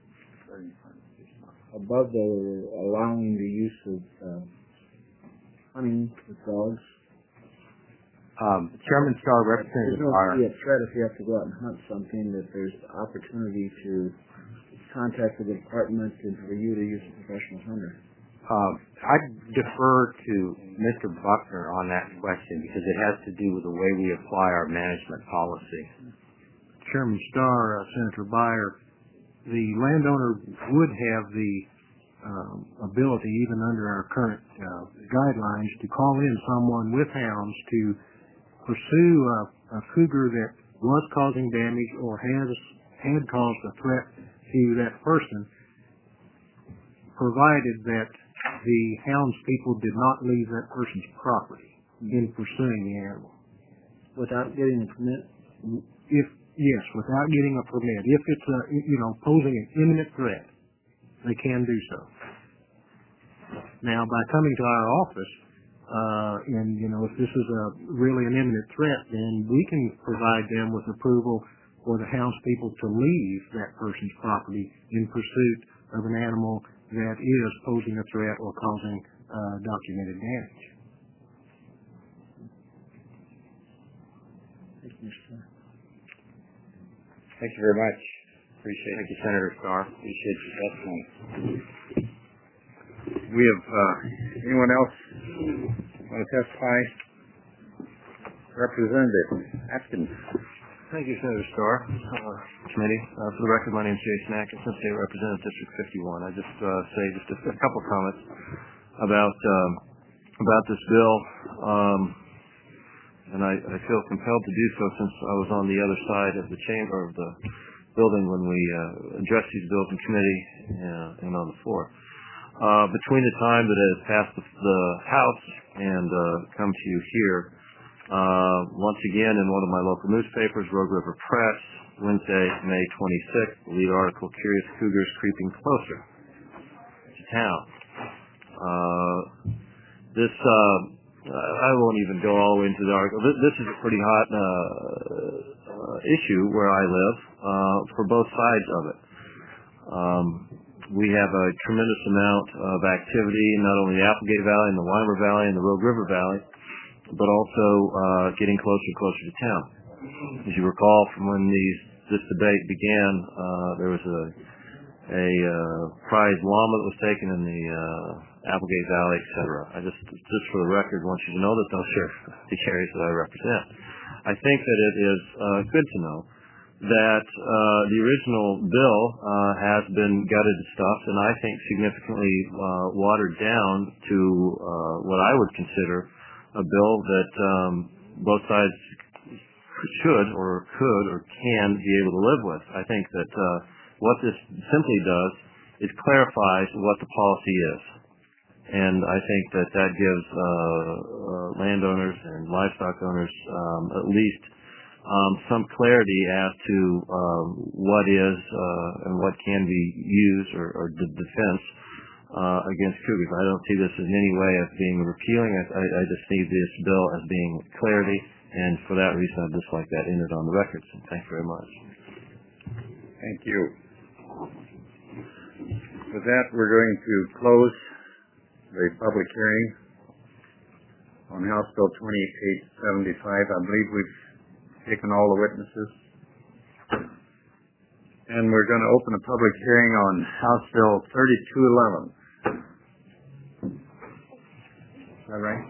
above the allowing the use of uh, hunting with dogs. Um, Chairman Starr, Representative There's no Beyer. be a threat if you have to go out and hunt something, that there's opportunity to contact the department and for you to use a professional hunter. Uh, I defer to Mister Buckner on that question because it has to do with the way we apply our management policy. Chairman Starr, uh, Senator Beyer, the landowner would have the um, ability, even under our current uh, guidelines, to call in someone with hounds to pursue a, a cougar that was causing damage or has had caused a threat to that person, provided that the hounds people did not leave that person's property in pursuing the animal. Without getting a permit? If yes, without getting a permit. If it's a, you know, posing an imminent threat, they can do so. Now, by coming to our office, uh, and you know, if this is a really an imminent threat, then we can provide them with approval for the hounds people to leave that person's property in pursuit of an animal that is posing a threat or causing uh, documented damage. Thank you, Mister Thank you very much. Appreciate it. Thank you, Senator Starr. Appreciate your testimony. We have, uh, anyone else want to testify? Representative Atkins. Thank you, Senator Starr. Uh, committee. Uh, for the record, my name is Jason Atkinson, State Representative, District fifty-one. I just uh, say just a, a couple comments about um, about this bill, um, and I, I feel compelled to do so since I was on the other side of the chamber of the building when we uh, addressed these bills in committee uh, and on the floor. Uh, between the time that it has passed the, the House and uh, come to you here, uh, once again in one of my local newspapers, Rogue River Press, Wednesday, May twenty-sixth, the lead article, Curious Cougars Creeping Closer to Town. Uh, this, uh, I won't even go all the way into the article. This, this is a pretty hot uh, uh, issue where I live uh, for both sides of it. Um, We have a tremendous amount of activity, not only in the Applegate Valley and the Weimer Valley and the Rogue River Valley, but also uh, getting closer and closer to town. As you recall from when these, this debate began, uh, there was a, a uh, prize llama that was taken in the uh, Applegate Valley, et cetera. I just, just for the record, want you to know that those are the areas that I represent. I think that it is uh, good to know that uh, the original bill uh, has been gutted and stuffed, and I think significantly uh, watered down to uh, what I would consider a bill that um, both sides should or could or can be able to live with. I think that uh, what this simply does is clarifies what the policy is. And I think that that gives uh, uh, landowners and livestock owners um, at least um, some clarity as to uh, what is uh, and what can be used or, or the defense uh, against cougars. I don't see this in any way as being repealing. I, I, I just see this bill as being clarity, and for that reason, I'd just like that entered on the record. So thank you very much. Thank you. With that, we're going to close the public hearing on House Bill twenty-eight seventy-five. I believe we've taken all the witnesses. And we're going to open a public hearing on House Bill thirty-two eleven. Is that right?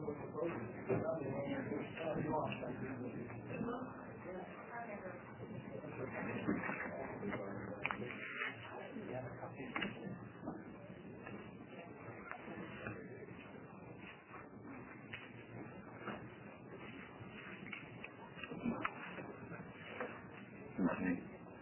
Okay.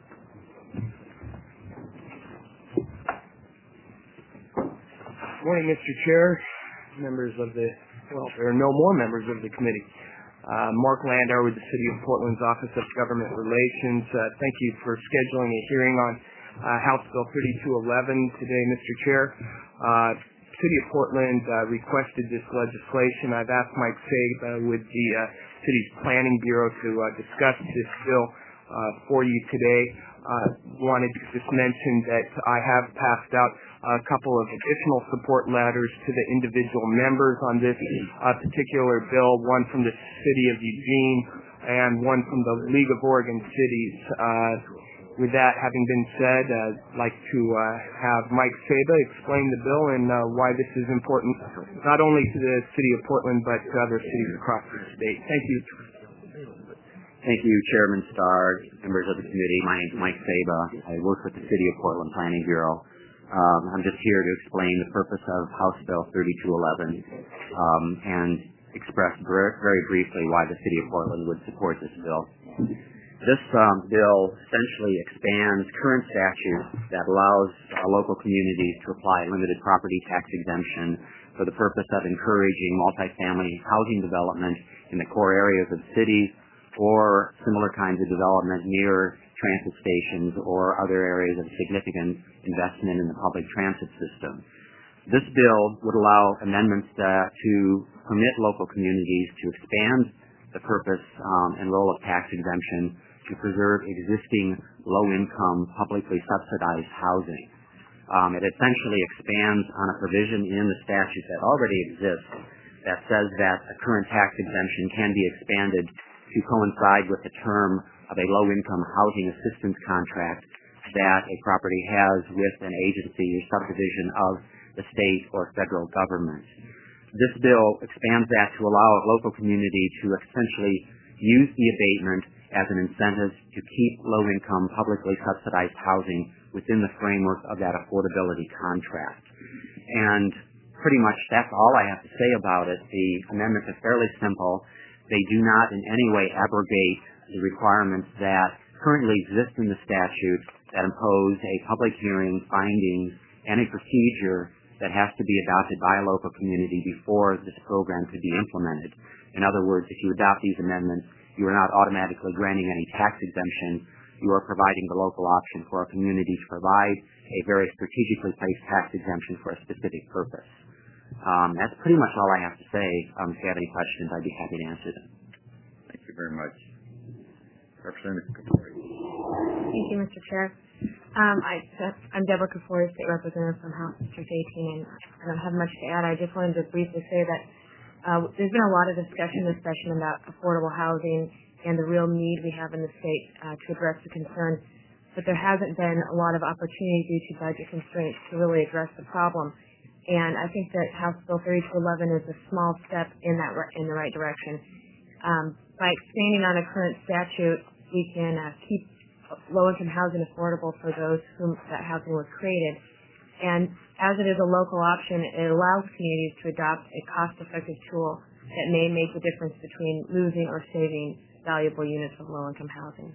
Morning, Mister Chair, members of the, well, there are no more members of the committee. Uh, Mark Landauer with the City of Portland's Office of Government Relations. Uh, thank you for scheduling a hearing on uh, House Bill thirty-two eleven today, Mister Chair. Uh, City of Portland uh, requested this legislation. I've asked Mike Saba with the uh, city's planning bureau to uh, discuss this bill uh, for you today. Uh, wanted to just mention that I have passed out a couple of additional support letters to the individual members on this uh, particular bill, one from the City of Eugene and one from the League of Oregon Cities. Uh, with that having been said, uh, I'd like to uh, have Mike Saba explain the bill and uh, why this is important not only to the City of Portland but to other cities across the state. Thank you. Thank you, Chairman Starr, members of the committee. My name is Mike Saba. I work with the City of Portland Planning Bureau. Um, I'm just here to explain the purpose of House Bill thirty-two eleven um, and express very, very briefly why the City of Portland would support this bill. This um, bill essentially expands current statutes that allows uh, local communities to apply limited property tax exemption for the purpose of encouraging multifamily housing development in the core areas of cities or similar kinds of development near transit stations or other areas of significant investment in the public transit system. This bill would allow amendments uh, to permit local communities to expand the purpose um, and role of tax exemption to preserve existing low-income, publicly subsidized housing. Um, it essentially expands on a provision in the statute that already exists that says that a current tax exemption can be expanded to coincide with the term of a low-income housing assistance contract that a property has with an agency or subdivision of the state or federal government. This bill expands that to allow a local community to essentially use the abatement as an incentive to keep low-income, publicly subsidized housing within the framework of that affordability contract. And pretty much that's all I have to say about it. The amendments are fairly simple. They do not in any way abrogate the requirements that currently exist in the statute that impose a public hearing, findings, and a procedure that has to be adopted by a local community before this program could be implemented. In other words, if you adopt these amendments, you are not automatically granting any tax exemption. You are providing the local option for a community to provide a very strategically placed tax exemption for a specific purpose. Um, that's pretty much all I have to say. Um, if you have any questions, I'd be happy to answer them. Thank you very much. Representative Kafori. Thank you, Mister Chair. Um, I, I'm Deborah Kafori, State Representative from House District eighteen, and I don't have much to add. I just wanted to briefly say that uh, there's been a lot of discussion this session about affordable housing and the real need we have in the state uh, to address the concern, but there hasn't been a lot of opportunity due to budget constraints to really address the problem. And I think that House Bill thirty-two eleven is a small step in that in the right direction. Um, by expanding on a current statute, we can uh, keep low-income housing affordable for those whom that housing was created. And as it is a local option, it allows communities to adopt a cost-effective tool that may make the difference between losing or saving valuable units of low-income housing.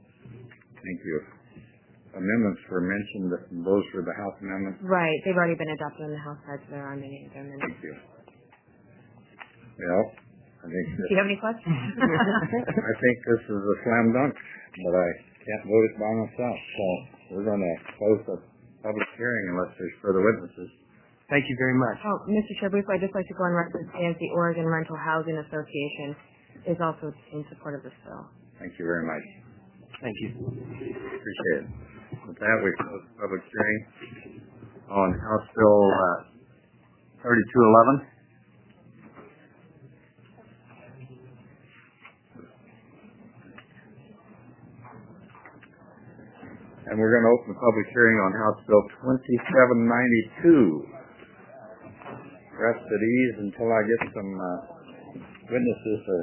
Thank you. Amendments were mentioned. Those were the House amendments? Right. They've already been adopted on the House side, so there aren't any other amendments. Thank you. Well, I think... Do you have any questions? I think this is a slam dunk, but I can't vote it by myself. So we're going to close the public hearing unless there's further witnesses. Thank you very much. Oh, Mister Chair, briefly, I'd just like to go on record and say as the Oregon Rental Housing Association is also in support of this bill. Thank you very much. Thank you. Appreciate it. With that, we close the public hearing on House Bill uh, thirty-two eleven. And we're going to open the public hearing on House Bill twenty-seven ninety-two. Rest at ease until I get some uh, witnesses to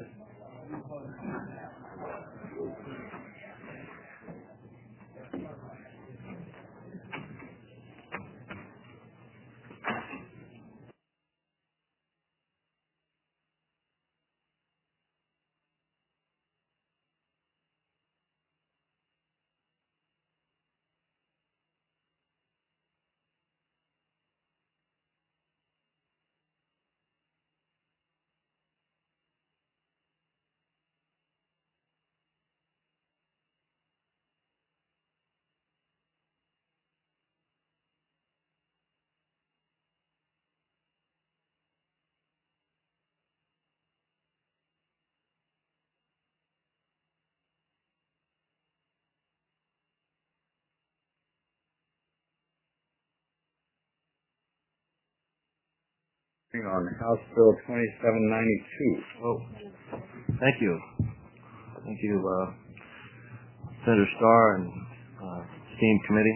on House Bill twenty-seven ninety-two. Oh, thank you. Thank you, uh, Senator Starr and uh, esteemed committee.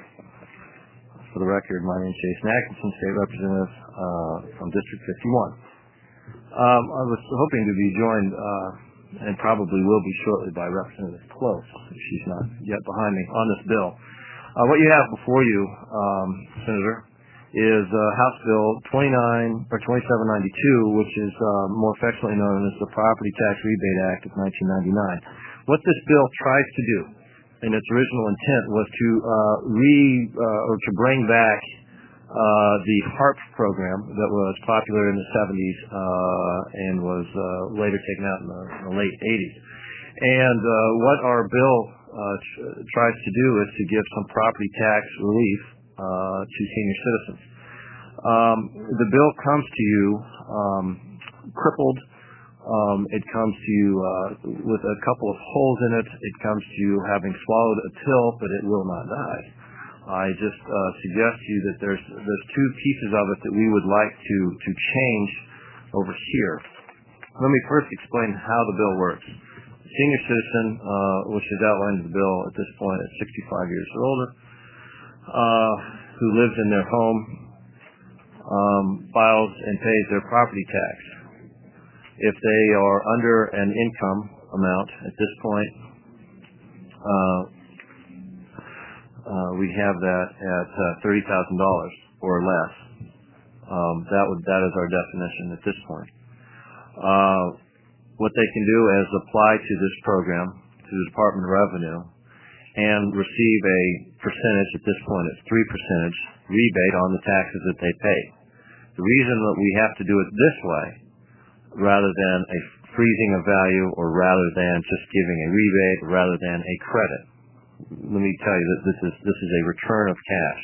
For the record, my name is Jason Atkinson, State Representative uh, from District fifty-one. Um, I was hoping to be joined, uh, and probably will be shortly, by Representative Close, if she's not yet behind me, on this bill. Uh, what you have before you, um, Senator, is uh, House Bill twenty-nine or twenty-seven ninety-two, which is uh, more affectionately known as the Property Tax Rebate Act of nineteen ninety-nine. What this bill tries to do, in its original intent, was to uh, re uh, or to bring back uh, the HARP program that was popular in the seventies uh, and was uh, later taken out in the, in the late eighties. And uh, what our bill uh, tr- tries to do is to give some property tax relief Uh, to senior citizens. Um, the bill comes to you um, crippled. Um, it comes to you uh, with a couple of holes in it. It comes to you having swallowed a pill, but it will not die. I just uh, suggest to you that there's there's two pieces of it that we would like to to change over here. Let me first explain how the bill works. A senior citizen, uh, which is outlined in the bill at this point at sixty-five years or older, Uh, who lives in their home, um, files and pays their property tax. If they are under an income amount at this point, uh, uh, we have that at uh, thirty thousand dollars or less. Um, that would that is our definition at this point. Uh, what they can do is apply to this program, to the Department of Revenue, and receive a percentage, at this point it's three percentage, rebate on the taxes that they pay. The reason that we have to do it this way, rather than a freezing of value, or rather than just giving a rebate, or rather than a credit, let me tell you that this is this is a return of cash.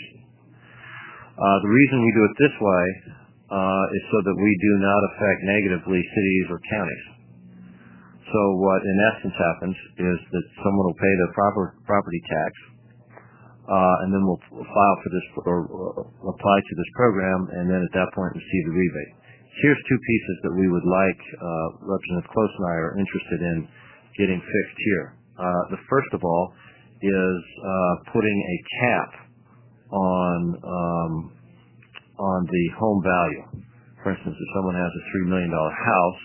Uh, the reason we do it this way uh, is so that we do not affect negatively cities or counties. So what in essence happens is that someone will pay their proper property tax, uh, and then will file for this or uh, apply to this program, and then at that point receive the rebate. Here's two pieces that we would like uh, Representative Close and I are interested in getting fixed here. Uh, the first of all is uh, putting a cap on um, on the home value. For instance, if someone has a three million dollar house,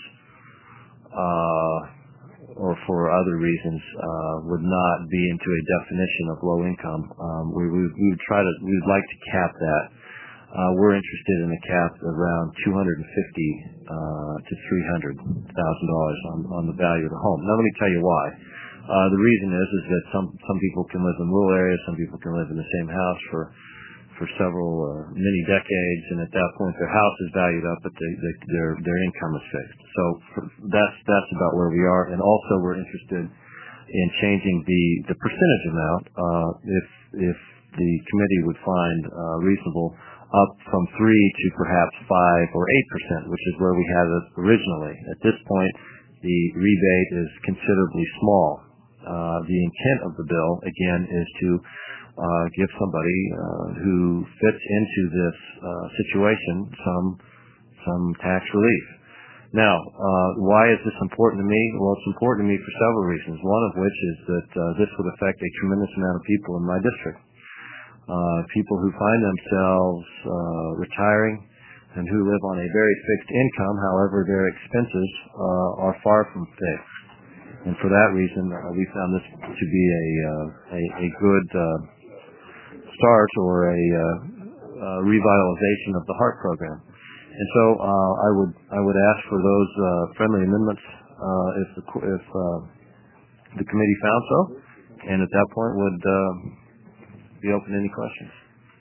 Uh, or for other reasons, uh, would not be into a definition of low income. Um, we, we, we would try to, we would like to cap that. Uh, we're interested in a cap around two hundred fifty uh, to three hundred thousand dollars on, on the value of the home. Now, let me tell you why. Uh, the reason is is that some some people can live in rural areas, some people can live in the same house for for several uh, many decades, and at that point their house is valued up, but they, they, their their income is fixed. So for, that's that's about where we are. And also we're interested in changing the the percentage amount uh, if if the committee would find uh, reasonable up from three to perhaps five or eight percent, which is where we had it originally. At this point, the rebate is considerably small. Uh, the intent of the bill, again, is to uh, give somebody uh, who fits into this uh, situation some some tax relief. Now, uh, why is this important to me? Well, it's important to me for several reasons. One of which is that uh, this would affect a tremendous amount of people in my district. Uh, people who find themselves uh, retiring and who live on a very fixed income, however, their expenses uh, are far from fixed. And for that reason, uh, we found this to be a uh, a, a good uh, start or a uh, uh, revitalization of the HART program. And so uh, I would I would ask for those uh, friendly amendments uh, if the if uh, the committee found so, and at that point would uh, be open to any questions.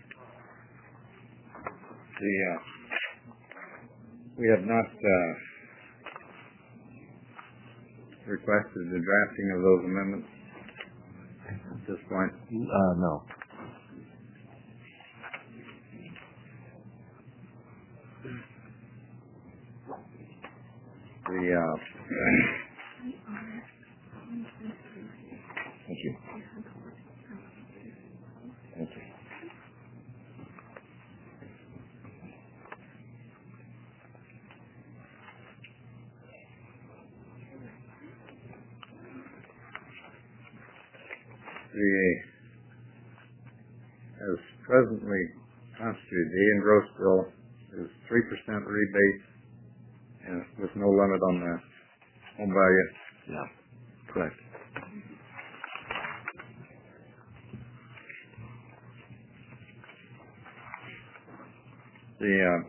The uh, we have not uh, requested the drafting of those amendments at this point. Uh, no. The uh, Thank you. Thank you. the as presently constituted, the engross bill is three percent rebate and with no limit on the home value. Yeah, correct. The uh,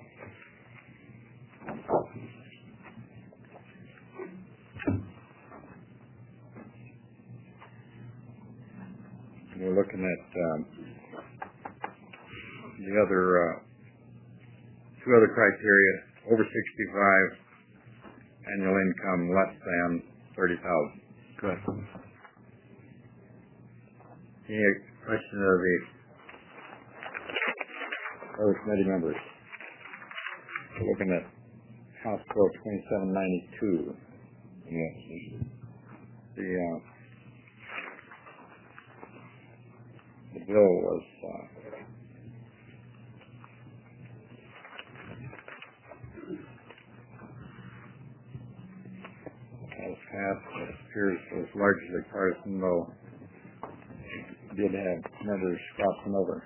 we're looking at um, the other uh, two other criteria: over sixty-five, annual income less than thirty thousand. Correct. Any question of the other committee members? We're looking at House Bill twenty-seven ninety-two. Yes. The uh, the bill was uh, has passed. It appears was largely partisan, though it did have members crossing over.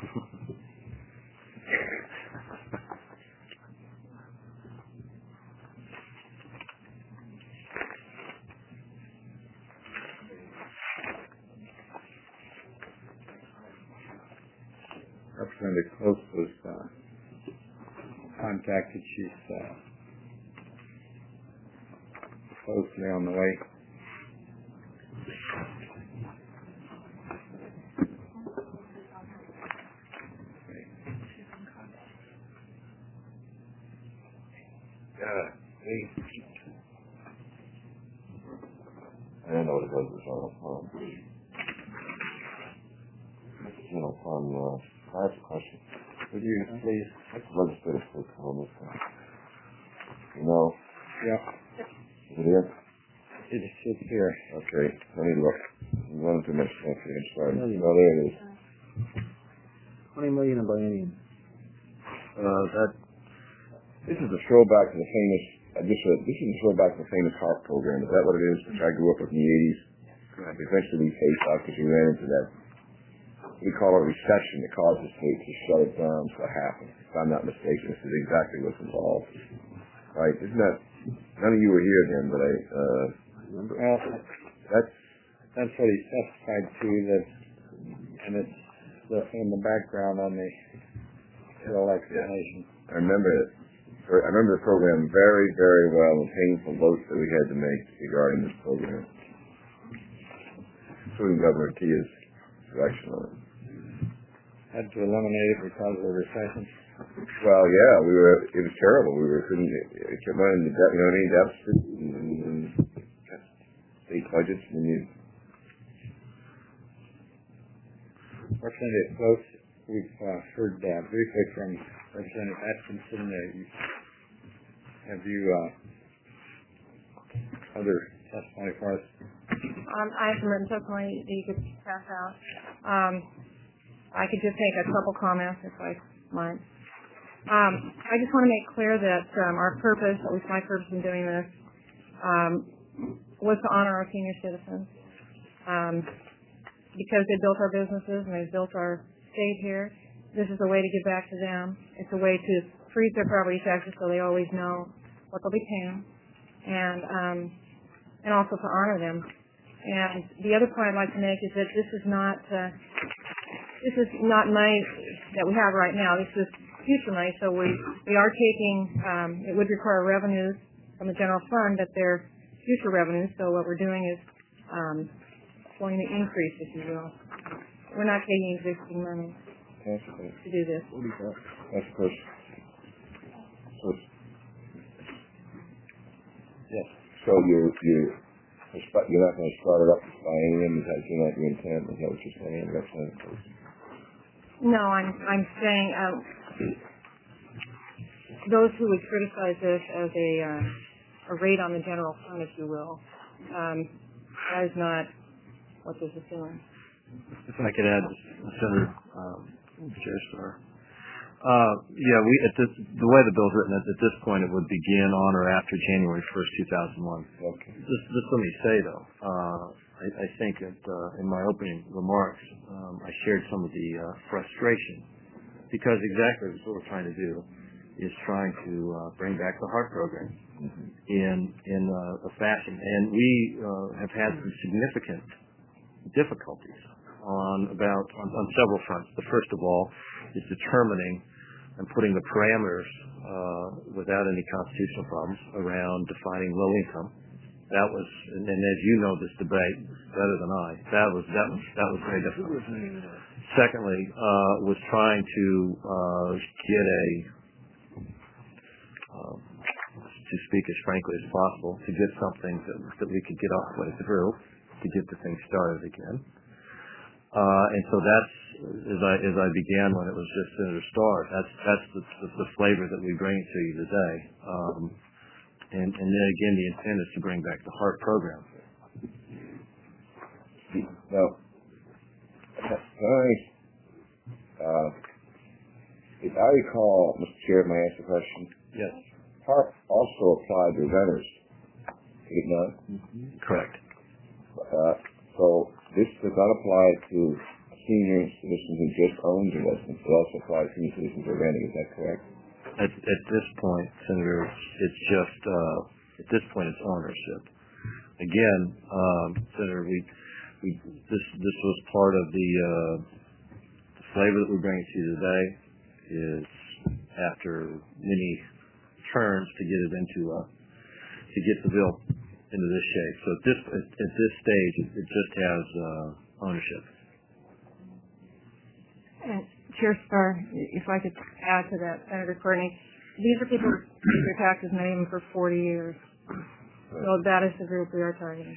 Representative Close was uh, contacted. She's uh, supposedly on the way. Yeah, hey. I don't know what it was. It's on the phone. You know, on uh, I have a question. Would you please? What's the legislative session on this one? You know? Yeah. Is it here? It is it's here. Okay. Let me look. I'm running too much stuff here. Sorry. Million. Oh, there it is. Twenty million a biennium. Uh, that. This is a throwback to the famous. Uh, this, uh, this is a throwback to the famous HARP program. Is that what it is? Which I grew up with in the eighties. Correct. Eventually, we faced out because we ran into that. We call it a recession that caused the state to shut it down. So it happened. If I'm not mistaken, this is exactly what's involved. Right? Isn't that? None of you were here then, but I. Uh, Well, that's that's what he testified to. That, and it's the, in the background on the little explanation. I remember it. I remember the program very, very well, and painful votes that we had to make regarding this program, including Governor Tia's direction on it. Had to eliminate it because of the recession. Well, yeah, we were. It was terrible. We were couldn't. It kept running the debt. You know what I mean? Deficit and, and state budgets, and you. Representative Close we've uh, heard uh, briefly from Representative Atkinson. Uh, have you uh, other testimony for us? Um, I have some written testimony that you could pass out. Um, I could just make a couple comments if I might. Um, I just want to make clear that um, our purpose, at least my purpose in doing this, um, was to honor our senior citizens. Um, because they built our businesses and they built our state here, this is a way to give back to them. It's a way to freeze their property taxes so they always know what they'll be paying, and um, and also to honor them. And the other point I'd like to make is that this is not uh, this is not money that we have right now. This is future money. So we we are taking. Um, it would require revenues from the general fund, but they're future revenues. So what we're doing is um, going to increase, if you will. We're not taking existing money to do this. That's the question. So, yes. So you're you're you're not going to start it up by any means. That's not your intent. Is that what you're saying? That's not. No, I'm I'm saying um, those who would criticize this as a uh, a raid on the general fund, if you will, um, that is not what this is doing. If I could add, Senator um, Chair Starr. Uh, yeah, we at this, the way the bill's written, at, at this point, it would begin on or after January first, two thousand one. Okay. Just, just let me say though, uh, I, I think that uh, in my opening remarks, um, I shared some of the uh, frustration because exactly what we're trying to do is trying to uh, bring back the HART program mm-hmm. in in uh, a fashion, and we uh, have had some significant difficulties on about on, on several fronts. The first of all is determining and putting the parameters uh, without any constitutional problems around defining low income. That was, and, and as you know, this debate better than I. That was that was that was very difficult. Secondly, uh, was trying to uh, get a, uh, to speak as frankly as possible, to get something that, that we could get off way through, to get the thing started again. Uh, and so that's, as I as I began when it was just Senator Starr, that's that's the, the, the flavor that we bring to you today. Um, and, and then again, the intent is to bring back the HART program. Now, I, uh, if I recall, Mister Chair, may I ask a question? Yes. HART also applied to renters, did it not? Mm-hmm. Correct. Uh, so this does not apply to senior citizens who just own their residence. It also applies to senior citizens who are renting. Is that correct? At, at this point, Senator, it's just uh, at this point it's ownership. Again, um, Senator, we, we this this was part of the, uh, the flavor that we bring to you today. Is after many turns to get it into uh, to get the bill into this shape. So at this at, at this stage, it just has uh, ownership. And Chair Starr, if I could add to that, Senator Courtney, these are people who pay their taxes, many of them for forty years. So that is the group we are targeting.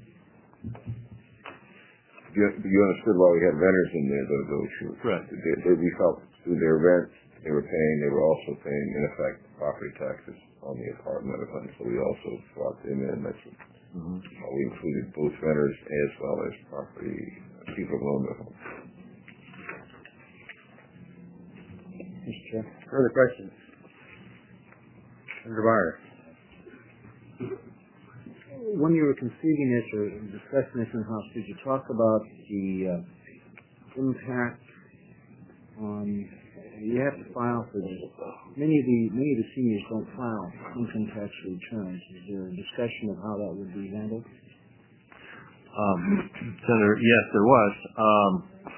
You, you understood why we had renters in there, those, those who, right. they, they, we felt through their rent they were paying, they were also paying, in effect, property taxes on the apartment of them. So we also brought them in. That's what, mm-hmm. uh, we included both renters as well as property people who own their home. Mister Chair. Further questions? Senator Byer. When you were conceiving this or discussing this in the House, did you talk about the uh, impact on? You have to file for this. Many of the many of the seniors don't file income tax returns. Is there a discussion of how that would be handled? Um, Senator, yes, there was. Um,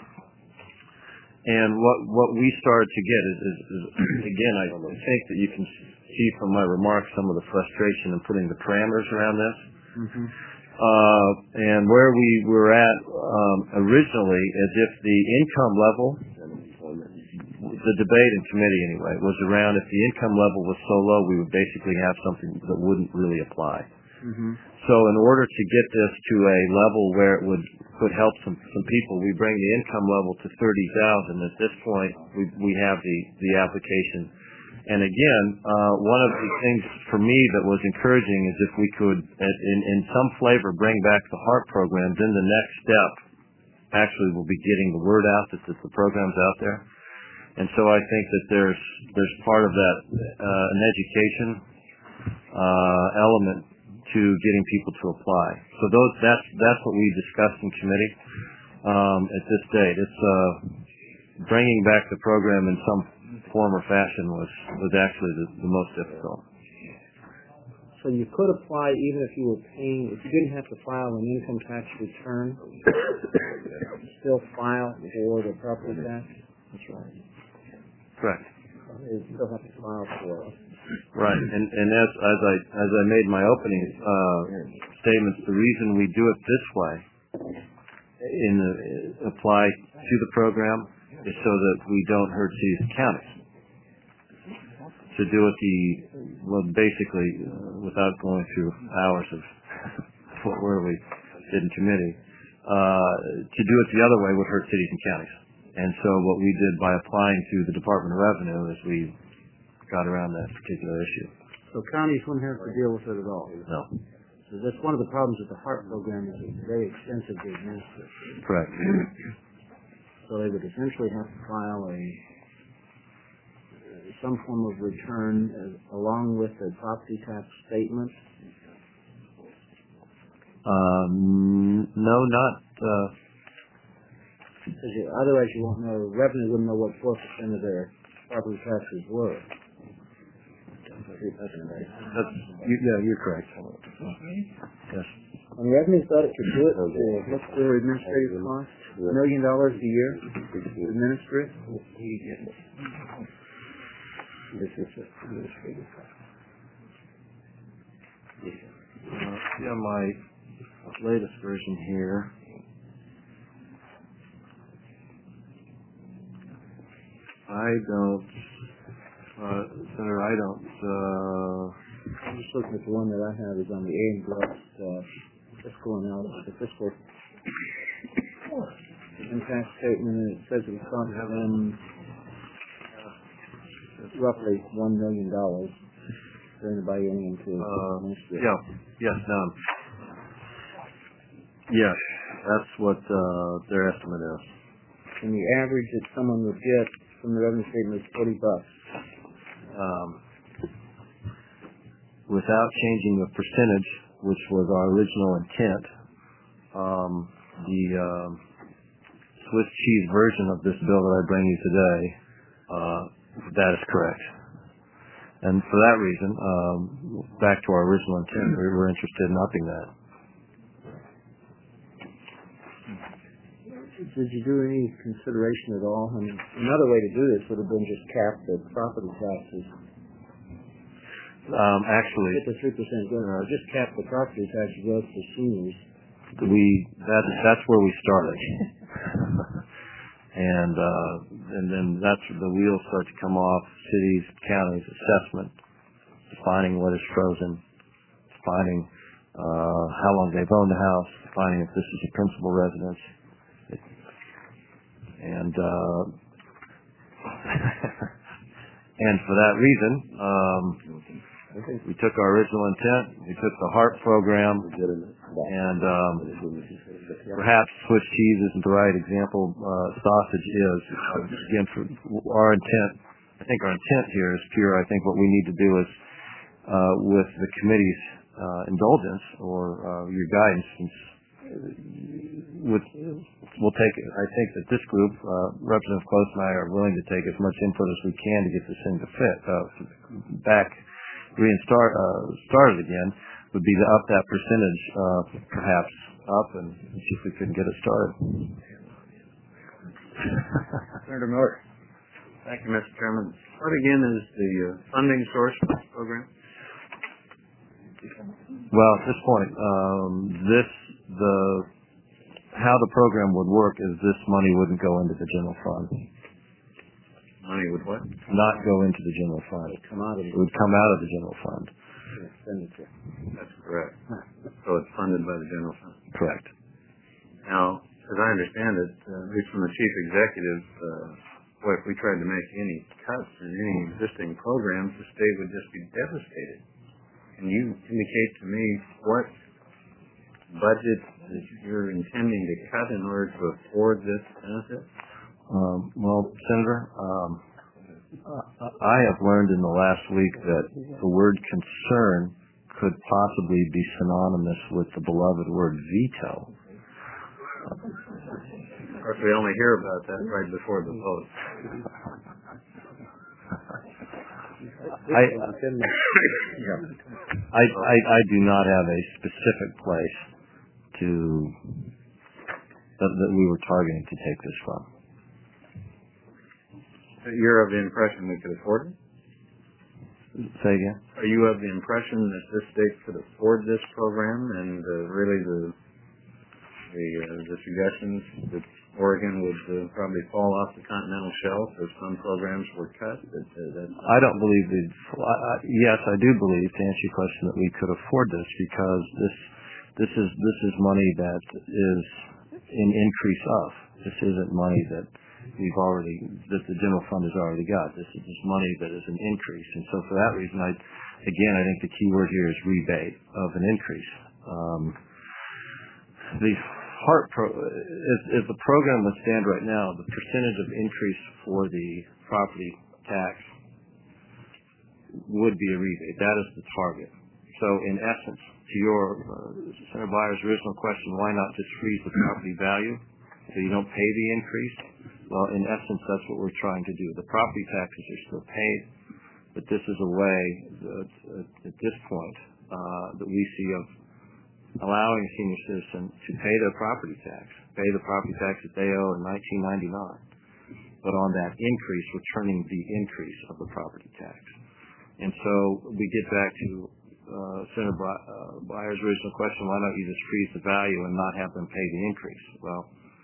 and what what we started to get is, is, is again, I think that you can see from my remarks some of the frustration in putting the parameters around this. Mm-hmm. Uh, and where we were at um, originally, as if the income level, the debate in committee anyway, was around if the income level was so low, we would basically have something that wouldn't really apply. Mm-hmm. So in order to get this to a level where it would, would help some, some people, we bring the income level to thirty thousand. At this point, we, we have the, the application. And again, uh, one of the things for me that was encouraging is if we could, in, in some flavor, bring back the HARP program, then the next step actually will be getting the word out that, that the program's out there. And so I think that there's there's part of that uh, an education uh, element to getting people to apply. So those that's that's what we discussed in committee um, at this date. It's uh, bringing back the program in some form or fashion was was actually the, the most difficult. So you could apply even if you were paying, if you didn't have to file an income tax return, still file for the property tax? That's right. Correct. You still have to file for it. Right, and and as as I as I made my opening uh, statements, the reason we do it this way, in the, apply to the program, is so that we don't hurt cities and counties. To do it the well, basically uh, without going through hours of where we did in committee, uh, to do it the other way would hurt cities and counties. And so what we did by applying to the Department of Revenue is we got around that particular issue. So counties wouldn't have to deal with it at all? No. So that's one of the problems with the HARP program is it's very expensive to administer. Correct. So they would essentially have to file a some form of return uh, along with the property tax statement? Um, no, not... Uh, Because you, otherwise you won't know, revenue wouldn't know what four percent of their property taxes were. That's, you, yeah, you're correct. Yes. And revenue thought it could do it for, what's their administrative cost? A million dollars a year to administer it? This is administrative cost. Uh, yeah, my latest version here. I don't, uh, Senator, I don't, uh... I'm just looking at the one that I have is on the A and Plus, uh, fiscal analysis, the fiscal impact statement, and it says it would cost them roughly one million dollars during the biennium to administer. Yeah, yes, no. Yes, that's what, uh, their estimate is. And the average that someone would get from the revenue statement is forty bucks. Um, without changing the percentage, which was our original intent, um, the um, Swiss cheese version of this bill that I bring you today, uh, that is correct. And for that reason, um, back to our original intent, we were interested in upping that. Did you do any consideration at all? I mean, another way to do this would have been just cap the property taxes. Um, actually, get the three percent growth. Uh, just cap the property tax growth for seniors. We that's that's where we started, and uh, and then that's where the wheels start to come off. Cities, counties, assessment, defining what is frozen, defining uh, how long they've owned the house, defining if this is a principal residence. And uh, and for that reason, um, we took our original intent, we took the HARP program, and um, perhaps Swiss cheese isn't the right example. Uh, sausage is. Again, for our intent, I think our intent here is pure. I think what we need to do is, uh, with the committee's uh, indulgence or uh, your guidance, since with, we'll take, I think that this group, uh, Representative Close and I are willing to take as much input as we can to get this thing to fit, uh, back, reinstart, uh, started again, would be to up that percentage, uh, perhaps up and see if we can get it started. Senator Miller. Thank you, Mister Chairman. What again is the uh, funding source for this program? Well, at this point, um, this, the, how the program would work is this money wouldn't go into the general fund. Money would what? Not go into the general fund. It would come out of, it would come out of the general fund. expenditure. That's correct. So it's funded by the general fund. Correct. Now, as I understand it, uh, at least from the chief executive, uh, boy, if we tried to make any cuts in any existing programs, the state would just be devastated. Can you indicate to me what budget that you're intending to cut in order to afford this benefit? Um, well, Senator, um, I have learned in the last week that the word concern could possibly be synonymous with the beloved word veto. Of course, we only hear about that right before the vote. I, I, I, I do not have a specific place to that, that we were targeting to take this from. You're of the impression we could afford it? Say again? Are you of the impression that this state could afford this program, and uh, really the the, uh, the suggestions that Oregon would uh, probably fall off the continental shelf if some programs were cut? That, uh, that I don't believe we'd. Uh, yes, I do believe, to answer your question, that we could afford this because this this is this is money that is in increase of. This isn't money that we've already that the general fund has already got. This is just money that is an increase, and so for that reason, I again I think the key word here is rebate of an increase. Um, the HART pro, as, as the program would stand right now, the percentage of increase for the property tax would be a rebate. That is the target. So in essence, to your uh, Senator Byers' original question, why not just freeze the property value so you don't pay the increase? Well, in essence, that's what we're trying to do. The property taxes are still paid, but this is a way that, uh, at this point uh, that we see of allowing a senior citizen to pay their property tax, pay the property tax that they owe in nineteen ninety-nine, but on that increase, returning the increase of the property tax. And so we get back to uh, Senator Byers' original question, why don't you just freeze the value and not have them pay the increase? Well,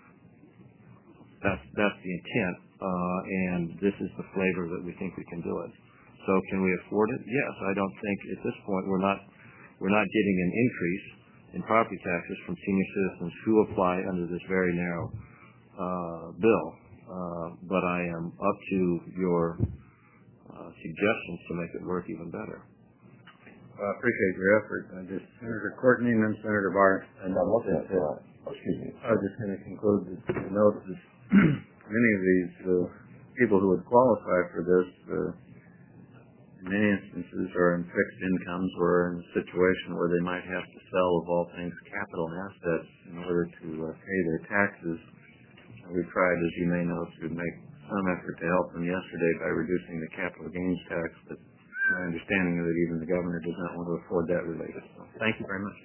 that's, that's the intent, uh, and this is the flavor that we think we can do it. So can we afford it? Yes. I don't think at this point we're not, we're not getting an increase in property taxes from senior citizens who apply under this very narrow uh, bill. Uh, but I am up to your uh, suggestions to make it work even better. Well, I appreciate your effort. Uh, just Senator Courtney and then Senator Barr. And I'm looking at that. Oh, excuse me. I was just going to conclude that the note that many of these uh, people who would qualify for this uh, in many instances are in fixed incomes or in a situation where they might have to sell, of all things, capital assets in order to uh, pay their taxes. Uh, we tried, as you may know, to make some effort to help them yesterday by reducing the capital gains tax, but my understanding is that even the governor does not want to afford that related. So thank you very much.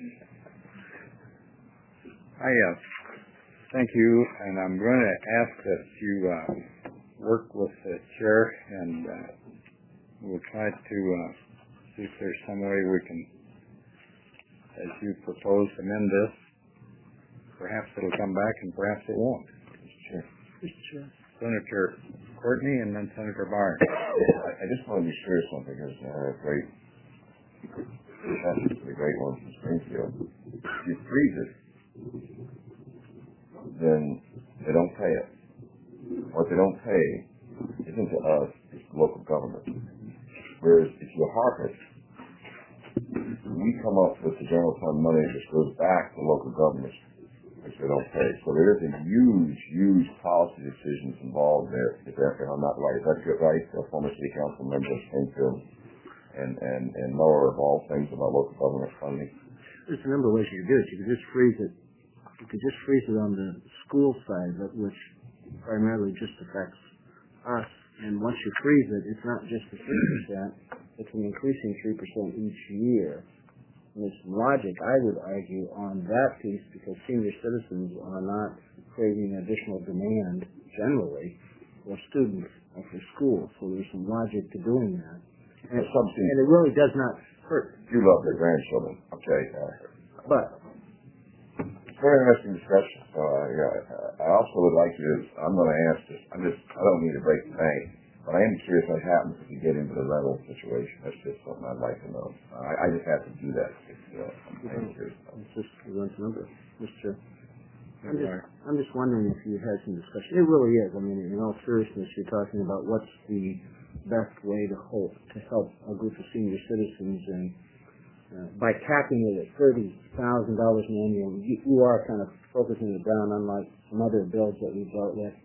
I uh, thank you, and I'm going to ask that you uh, work with the chair and uh, we'll try to uh, see if there's some way we can, as you propose, amend this. Perhaps it'll come back and perhaps it won't. Mister Chair. Mister Chair. Senator Courtney and then Senator Barnes. I, I just want to be sure of something because I have a great, a great one from Springfield. If you freeze it, then they don't pay it. What they don't pay isn't to us, it's to local government. Whereas if you harp it, we come up with the general fund money that goes back to local governments, which they don't pay. So there is a huge, huge policy decisions involved there. If I'm not right, is that right? A former city council member of Springfield and, and, and knower of all things about local government funding. There's a number of ways you could do it. You could just freeze it. You could just freeze it on the school side of it, which primarily just affects us. And once you freeze it, it's not just the three percent, it's an increasing three percent each year. And there's some logic, I would argue, on that piece because senior citizens are not creating additional demand generally for students or for schools. So there's some logic to doing that. And, and it really does not hurt. You love your grandchildren, okay. Uh, but it's very interesting discussion. So uh, yeah, I also would like you to, I'm going to ask this, I'm just, I don't need to break the bank, But I am curious what happens if you get into the rental situation. That's just something I'd like to know. Uh, I, I just have to do that. It's, uh, I'm curious about. It's just one number, Mister Chair. I'm just, I'm just wondering if you had some discussion. It really is. I mean, in all seriousness, you're talking about what's the best way to help to help a group of senior citizens, and uh, by capping it at thirty thousand dollars an annual, you, you are kind of focusing it down, unlike some other bills that we've dealt with.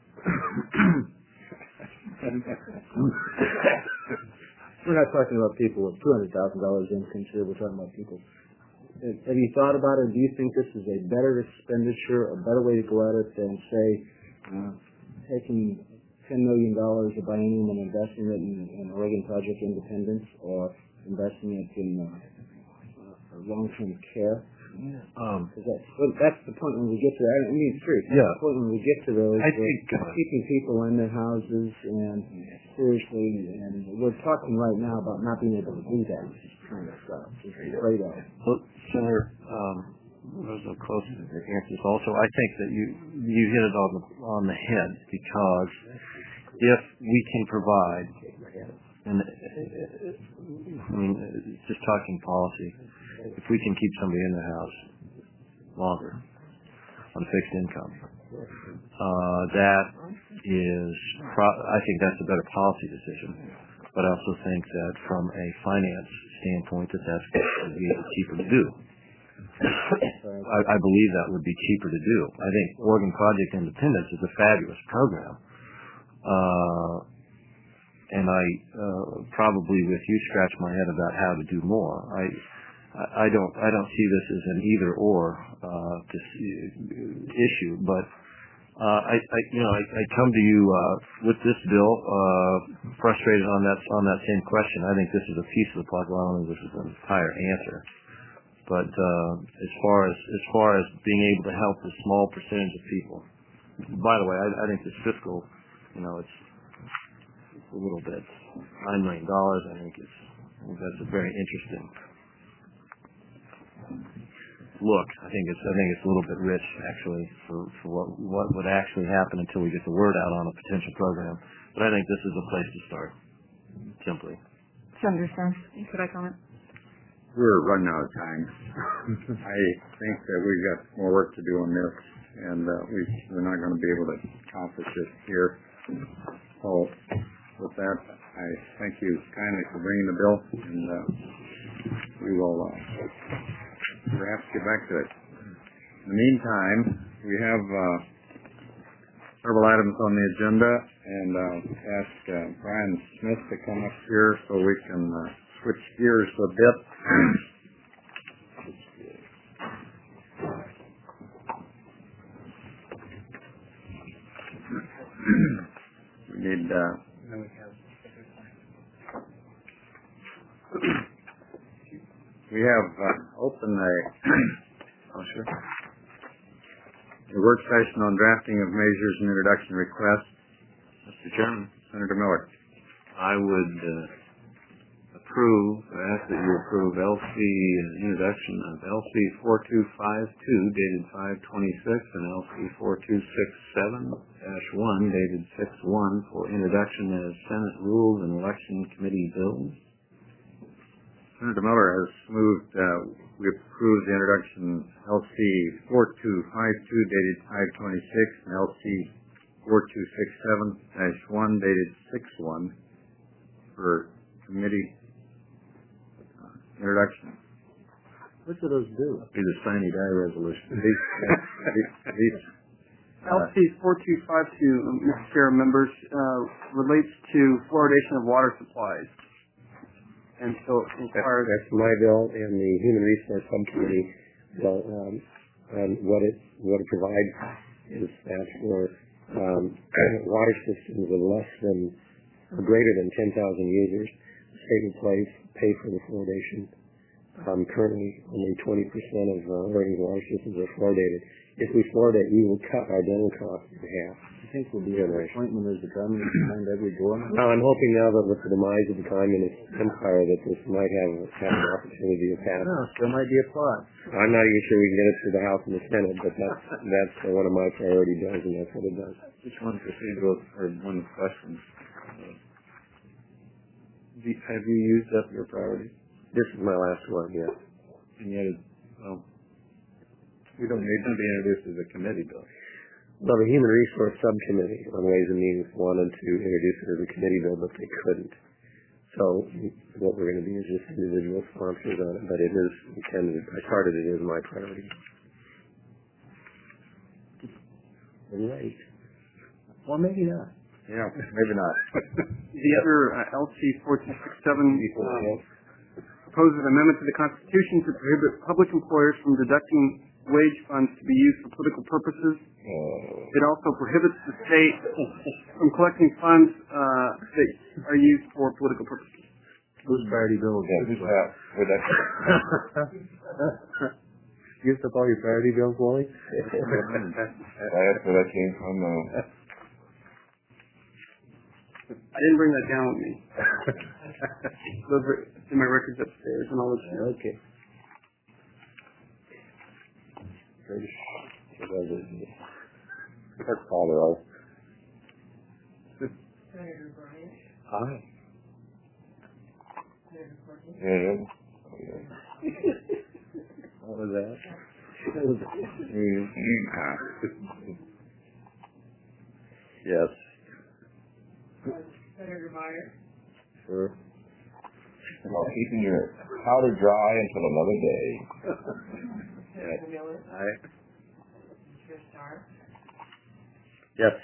We're not talking about people with two hundred thousand dollars income here. We're talking about people. Have you thought about it? Do you think this is a better expenditure, a better way to go at it than, say, uh, taking ten million dollars a biennium and investing it in, in Oregon Project Independence, or investing it in uh, uh, long-term care? Um, that's, well, that's the point when we get to that. I mean, seriously, yeah. That's the point when we get to those. I think uh, keeping people in their houses, and seriously, and we're talking right now about not being able to do that. Kind of stuff. It's afraid of. Well, Senator, um, those are close to the answers. Also, I think that you you hit it on the on the head, because if we can provide, and I mean, just talking policy, if we can keep somebody in the house longer on fixed income, uh, that is, pro- I think that's a better policy decision. But I also think that from a finance standpoint, that that's going to be cheaper to do. I, I believe that would be cheaper to do. I think Oregon Project Independence is a fabulous program. Uh, and I uh, probably, with you, scratch my head about how to do more. I I don't I don't see this as an either or uh, this issue, but uh, I, I you know I, I come to you uh, with this bill uh, frustrated on that on that same question. I think this is a piece of the puzzle. I don't think this is an entire answer. But uh, as far as as far as being able to help a small percentage of people, by the way, I, I think this fiscal, you know, it's, it's a little bit nine million dollars. I think it's I think that's a very interesting look. I think it's I think it's a little bit rich actually for, for what what would actually happen until we get the word out on a potential program. But I think this is a place to start. Simply. Senator Stern, could I comment? We're running out of time. I think that we've got more work to do on this, and uh, we, we're not going to be able to accomplish it here. So with that, I thank you kindly for bringing the bill, and uh, we will uh, perhaps get back to it. In the meantime, we have uh, several items on the agenda, and I'll ask uh, Brian Smith to come up here so we can uh, switch gears a bit. We need, uh, we have uh, opened a, oh, sure. a work session on drafting of measures and introduction requests. Mister Chairman, Senator Miller. I would uh, approve, I ask that you approve L C uh, introduction of L C four two five two dated five twenty-six and L C four two six seven dash one dated six one for introduction as Senate Rules and Election Committee bills. Senator Miller has moved, uh, we approve the introduction L C four two five two dated five twenty-six and L C four two six seven dash one dated six one for committee uh, introduction. What do those do? Be the sine die resolution. These, these, these, uh, L C four two five two, Mister Chair, members, uh, relates to fluoridation of water supplies. And so it requires... That's my bill, and the Human Resource Subcommittee bill, um, and what it, what it provides is that for um, water systems with less than, or greater than ten thousand users, the state would play, pay for the fluoridation. Um, currently, only twenty percent of uh, Oregon's water systems are fluoridated. If we fluoridate, we will cut our dental costs in half. I think we'll be at a point when there's a government behind every door. Now, I'm hoping now that with the demise of the communist empire that this might have, have an opportunity to pass. No, still might be a plot. I'm not even sure we can get it through the House and the Senate, but that's, that's uh, one of my priority bills, and that's what it does. Just one procedural, or one question. Have you used up your priority? This is my last one, yes. And yet, it, well, we don't need to be introduced as a committee bill. Well, the Human Resource Subcommittee on Ways and Means wanted to introduce it as a committee bill, but they couldn't. So what we're going to do is just individual sponsors on it, but it is intended, I started it as my priority. Right. Well, maybe not. Yeah, maybe not. The other uh, L C fourteen sixty-seven uh, proposes an amendment to the Constitution to prohibit public employers from deducting wage funds to be used for political purposes. Uh, It also prohibits the state from collecting funds uh, that are used for political purposes. Whose priority bill is yeah, this? who's that? Where'd that Used up all your priority bills, Wally? That's where that came from. Uh, I didn't bring that down with me. Those are in my records upstairs, and I'll let you know. Okay. Let's call it all. Senator Bryant. Hi. Senator Courtney. Yeah. Oh, yeah. What was that? Yes. Senator Meyer. Sure. Well, keeping your powder dry until another day. Senator Miller. Aye. Chair Starr. Yes.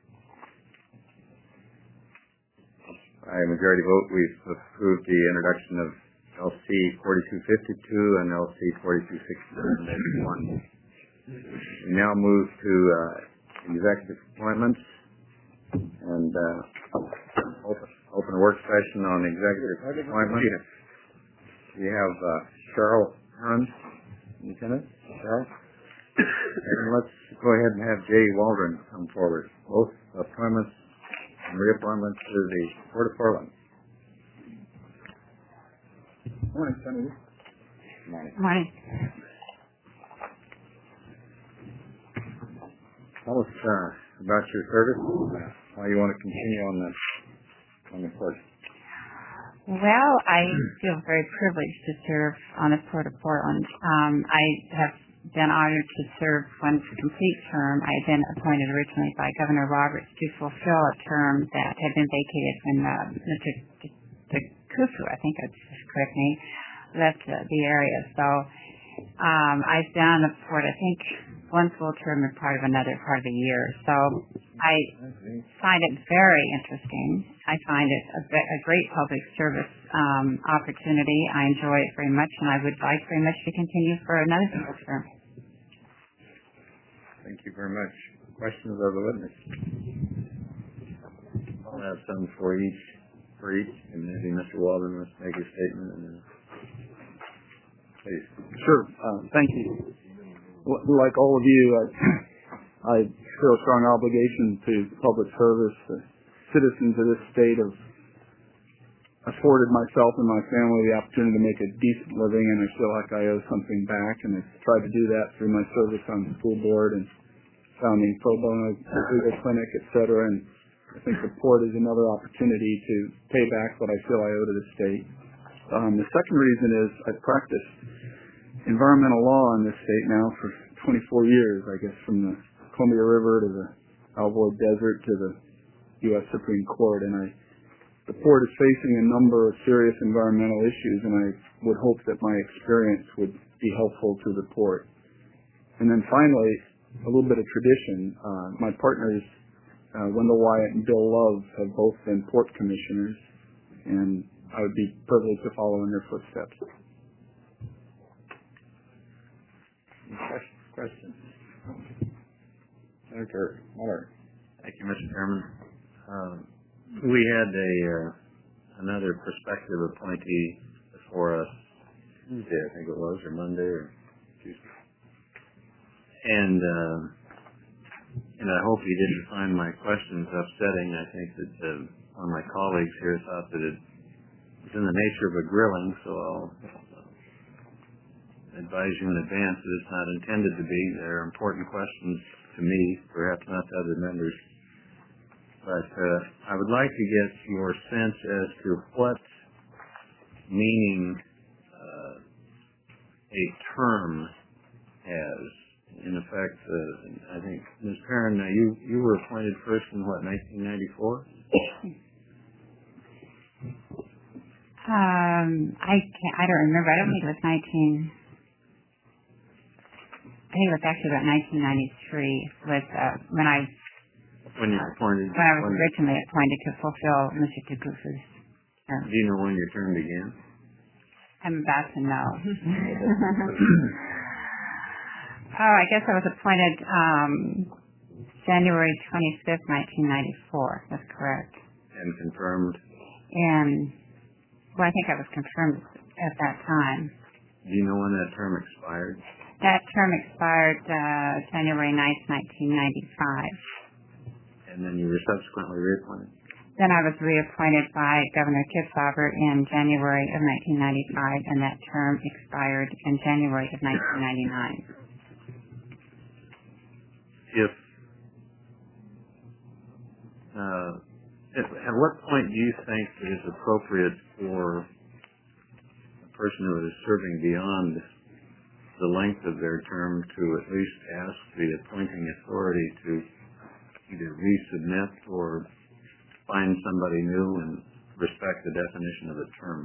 By majority vote, we've approved the introduction of L C forty-two fifty-two and L C forty-two sixty-one. We now move to uh, executive appointments and uh, open, open a work session on executive appointments. We have uh, Cheryl Hearn, Lieutenant Cheryl. And let's go ahead and have Jay Waldron come forward. Both appointments and reappointments to the Port of Portland. Morning, Senator. Morning. Morning. Tell us uh, about your service, uh, why you want to continue on the on the port. Well, I feel very privileged to serve on the Port of Portland. Um, I have been honored to serve one complete term. I had been appointed originally by Governor Roberts to fulfill a term that had been vacated when uh, Mister Kufu, I think that's his correct name, left uh, the area. So um, I've been on the port, I think, one full term and part of another part of a year. So I find it very interesting. I find it a, a great public service um, opportunity. I enjoy it very much, and I would like very much to continue for another full term. Thank you very much. Questions of the witness? I'll have some for each, for each, and maybe Mister Waldron must make a statement. And then, please. Sure. Uh, thank you. Like all of you, I, I feel a strong obligation to public service. The citizens of this state have afforded myself and my family the opportunity to make a decent living, and I feel like I owe something back, and I've tried to do that through my service on the school board and founding pro bono legal clinic, et cetera, and I think the port is another opportunity to pay back what I feel I owe to the state. Um, the second reason is I've practiced environmental law in this state now for twenty-four years, I guess, from the Columbia River to the Alvord Desert to the U S Supreme Court, and I the port is facing a number of serious environmental issues, and I would hope that my experience would be helpful to the port. And then finally, a little bit of tradition. Uh, my partners, uh, Wendell Wyatt and Bill Love, have both been port commissioners, and I would be privileged to follow in their footsteps. Questions? Senator Muller. Thank you, Mister Chairman. Um, we had a uh, another prospective appointee before us Tuesday, I think it was, or Monday, or Tuesday. And uh, and I hope he didn't find my questions upsetting. I think that uh, one of my colleagues here thought that it was in the nature of a grilling, so I'll advise you in advance that it's not intended to be. They're important questions to me, perhaps not to other members. But uh, I would like to get your sense as to what meaning uh, a term has. In effect, uh, I think, Miz Perrin, uh, you, you were appointed first in, what, nineteen ninety-four? Um, I can't, I don't remember. I don't think it was nineteen. I think it was actually about nineteen ninety-three. With uh, when I when you were appointed. When I was when, originally appointed to fulfill Mister Tagufa's term. Do you know when your term began? I'm about to know. Oh, I guess I was appointed um, January twenty-fifth, nineteen ninety-four. That's correct. And confirmed. And well, I think I was confirmed at that time. Do you know when that term expired? That term expired uh, January ninth, nineteen ninety-five. And then you were subsequently reappointed? Then I was reappointed by Governor Kitzhaber in January of nineteen ninety-five, and that term expired in January of nineteen ninety-nine. If, uh, if, at what point do you think it is appropriate for a person who is serving beyond the length of their term to at least ask the appointing authority to either resubmit or find somebody new and respect the definition of a term?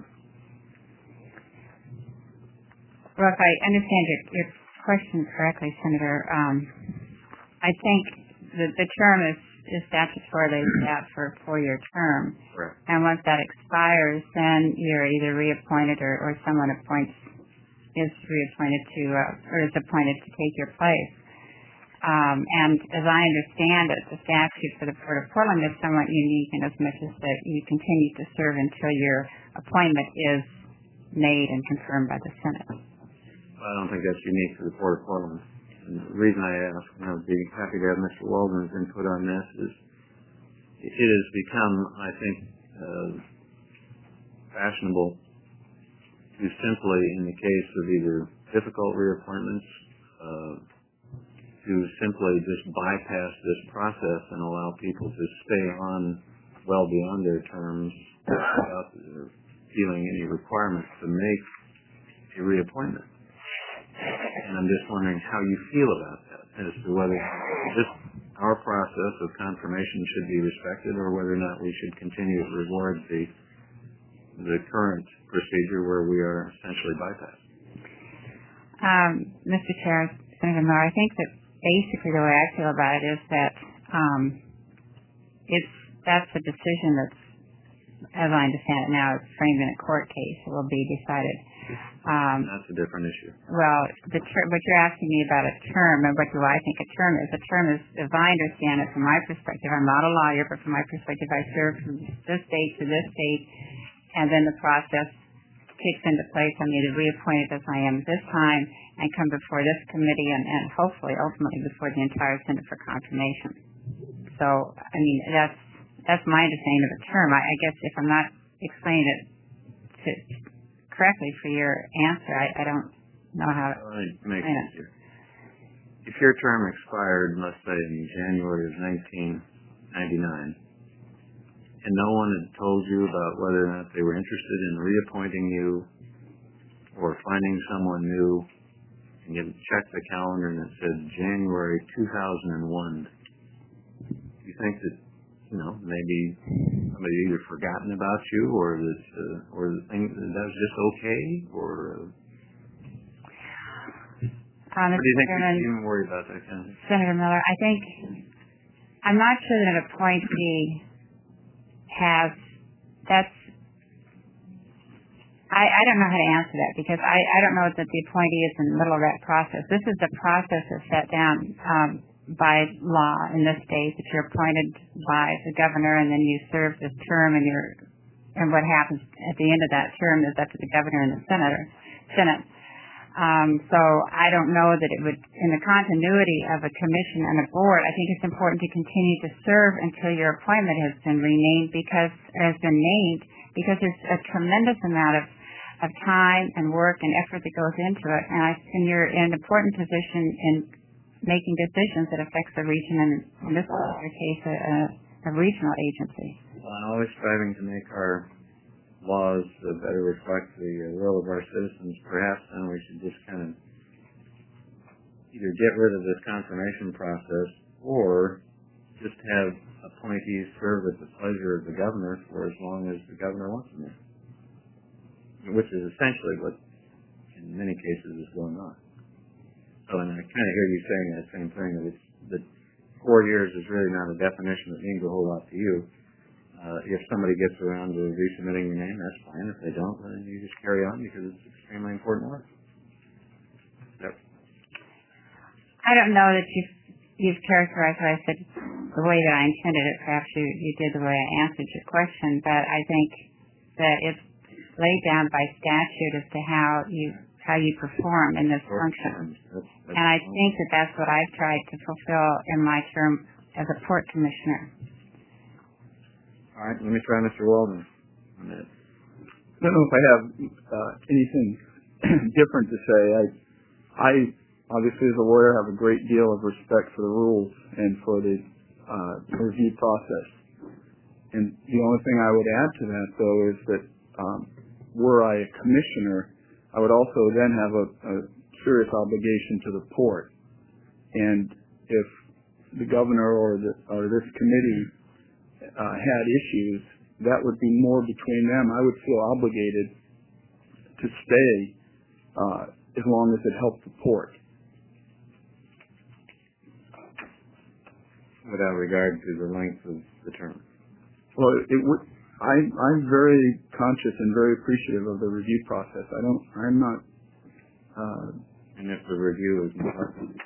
Well, if I understand your, your question correctly, Senator, um, I think the, the term is, is statutorily set for a four-year term. Right. And once that expires, then you're either reappointed or, or someone appoints, is reappointed to, uh, or is appointed to take your place. Um, and as I understand it, the statute for the Port of Portland is somewhat unique in as much as that you continue to serve until your appointment is made and confirmed by the Senate. Well, I don't think that's unique to the Port of Portland. And the reason I ask, and I would be happy to have Mister Waldman's input on this, is it has become, I think, uh, fashionable to simply, in the case of either difficult reappointments, uh, to simply just bypass this process and allow people to stay on well beyond their terms without feeling any requirements to make a reappointment. And I'm just wondering how you feel about that, as to whether just our process of confirmation should be respected or whether or not we should continue to reward the the current procedure where we are essentially bypassed. Um, Mister Chair, Senator Miller, I think that basically the way I feel about it is that um, it's that's a decision that's, as I understand it now, it's framed in a court case. It will be decided. Um, that's a different issue. Well, the ter- what you're asking me about a term, and what do I think a term is? A term is, as I understand it from my perspective, I'm not a lawyer, but from my perspective, I serve from this date to this date, and then the process kicks into place. I'm either reappointed as I am this time and come before this committee and, and hopefully ultimately before the entire Senate for confirmation. So, I mean, that's that's my understanding of a term. I, I guess if I'm not explaining it to, correctly for your answer, I, I don't know how to make it easier. If your term expired, let's say in January of nineteen ninety-nine, and no one had told you about whether or not they were interested in reappointing you or finding someone new, and you checked the calendar and it said January two thousand one, do you think that, you know, maybe somebody either forgotten about you or that, uh, or the thing that was just okay, or uh, um, or do you think we Chairman, should even worry about that kind of thing? Senator Miller, I think I'm not sure that an appointee has that's I, I don't know how to answer that because I, I don't know that the appointee is in the middle of that process. This is the process that's set down um, by law in this state, that you're appointed by the governor and then you serve this term, and you're and what happens at the end of that term is up to the governor and the senator senate. Um, so I don't know that it would, in the continuity of a commission and a board, I think it's important to continue to serve until your appointment has been renamed because has been named because there's a tremendous amount of, of time and work and effort that goes into it, and, I, and you're in an important position in making decisions that affects the region, and in this particular case, a, a regional agency. Well, I'm always striving to make our laws uh, better reflect the uh, will of our citizens, perhaps then we should just kind of either get rid of this confirmation process or just have appointees serve at the pleasure of the governor for as long as the governor wants them there, which is essentially what in many cases is going on. So, and I kind of hear you saying that same thing, that it's, that four years is really not a definition that means a whole lot to you. Uh, if somebody gets around to resubmitting your name, that's fine. If they don't, then you just carry on because it's extremely important work. Yep. I don't know that you've, you've characterized what I said the way that I intended it. Perhaps you, you did the way I answered your question, but I think that it's laid down by statute as to how you how you perform in this function. That's, that's and I think that that's what I've tried to fulfill in my term as a port commissioner. All right, let me try Mister Walden on that. I don't know if I have uh, anything different to say. I, I obviously, as a lawyer, have a great deal of respect for the rules and for the uh, review process. And the only thing I would add to that, though, is that um, were I a commissioner, I would also then have a, a serious obligation to the port. And if the governor or, the, or this committee uh, had issues, that would be more between them. I would feel obligated to stay uh, as long as it helped the port. Without regard to the length of the term. Well, it would. I, I'm very conscious and very appreciative of the review process. I don't. I'm not. Uh, and if the review is important,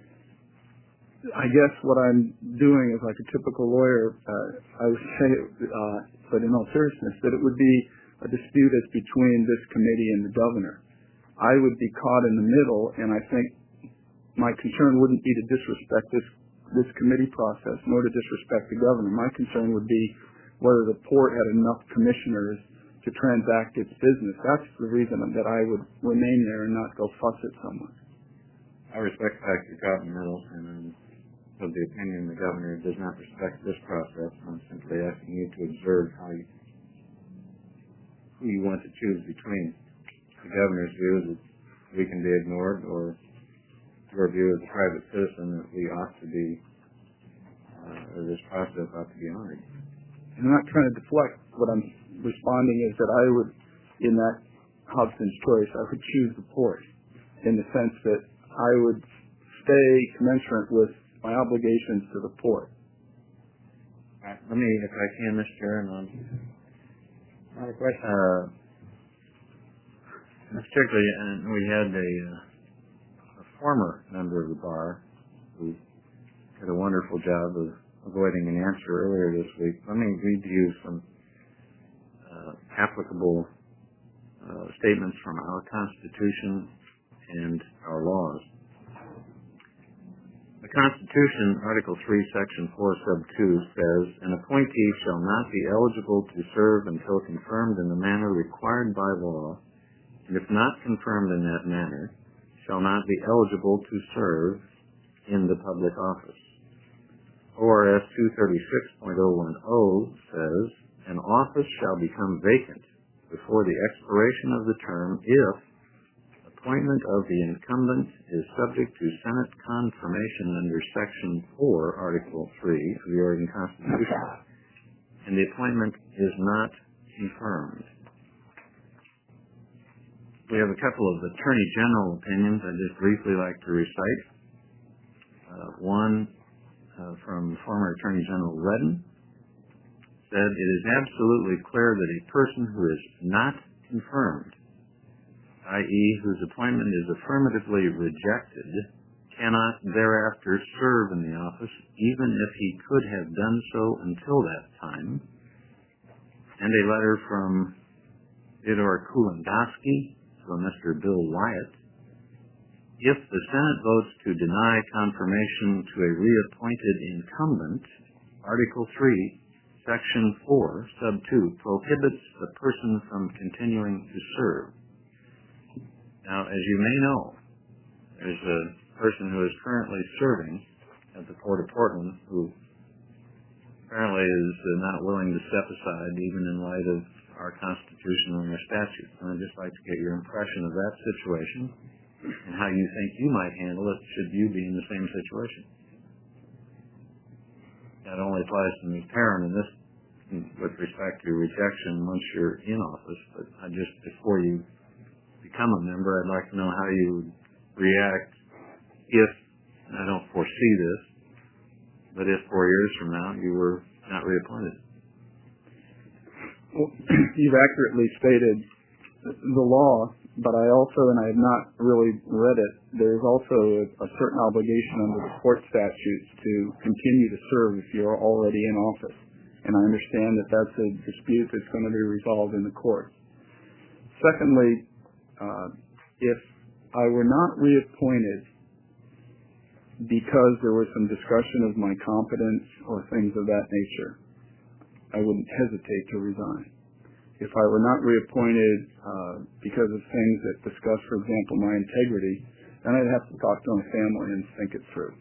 I guess what I'm doing is like a typical lawyer. Uh, I would say, uh, but in all seriousness, that it would be a dispute as between this committee and the governor. I would be caught in the middle, and I think my concern wouldn't be to disrespect this this committee process, nor to disrespect the governor. My concern would be whether the port had enough commissioners to transact its business. That's the reason that I would remain there and not go fuss at someone. I respect the fact you're caught in the middle, and I'm of the opinion the governor does not respect this process. I'm simply asking you to observe how you, who you want to choose between the governor's view that we can be ignored, or your view as a private citizen that we ought to be, uh, or this process ought to be honored. I'm not trying to deflect. What I'm responding is that I would, in that Hobson's choice, I would choose the port in the sense that I would stay commensurate with my obligations to the port. Right. Let me, if I can, Mister Chairman, on another question. Uh, particularly, and we had a, uh, a former member of the bar who did a wonderful job of avoiding an answer earlier this week. Let me read to you some uh, applicable uh, statements from our Constitution and our laws. The Constitution, Article three, Section four, Sub two, says, an appointee shall not be eligible to serve until confirmed in the manner required by law, and if not confirmed in that manner, shall not be eligible to serve in the public office. O R S two thirty-six point oh ten says, an office shall become vacant before the expiration of the term if appointment of the incumbent is subject to Senate confirmation under Section four, Article three of the Oregon Constitution, and the appointment is not confirmed. We have a couple of Attorney General opinions I'd just briefly like to recite. Uh, one Uh, from former Attorney General Redden, said, it is absolutely clear that a person who is not confirmed, that is whose appointment is affirmatively rejected, cannot thereafter serve in the office, even if he could have done so until that time. And a letter from Theodore Kulendowski to a Mister Bill Wyatt. If the Senate votes to deny confirmation to a reappointed incumbent, Article three, Section four, Sub two, prohibits the person from continuing to serve. Now, as you may know, there's a person who is currently serving at the Port of Portland who apparently is uh, not willing to step aside, even in light of our Constitution and our statutes. And I'd just like to get your impression of that situation and how you think you might handle it should you be in the same situation. That only applies to Miz Perrin in this, with respect to rejection once you're in office, but I just, before you become a member, I'd like to know how you would react if, and I don't foresee this, but if four years from now you were not reappointed. Well, you've accurately stated the law, but I also, and I have not really read it, there's also a, a certain obligation under the court statutes to continue to serve if you're already in office. And I understand that that's a dispute that's going to be resolved in the court. Secondly, uh, if I were not reappointed because there was some discussion of my competence or things of that nature, I wouldn't hesitate to resign. If I were not reappointed uh, because of things that discuss, for example, my integrity, then I'd have to talk to my family and think it through.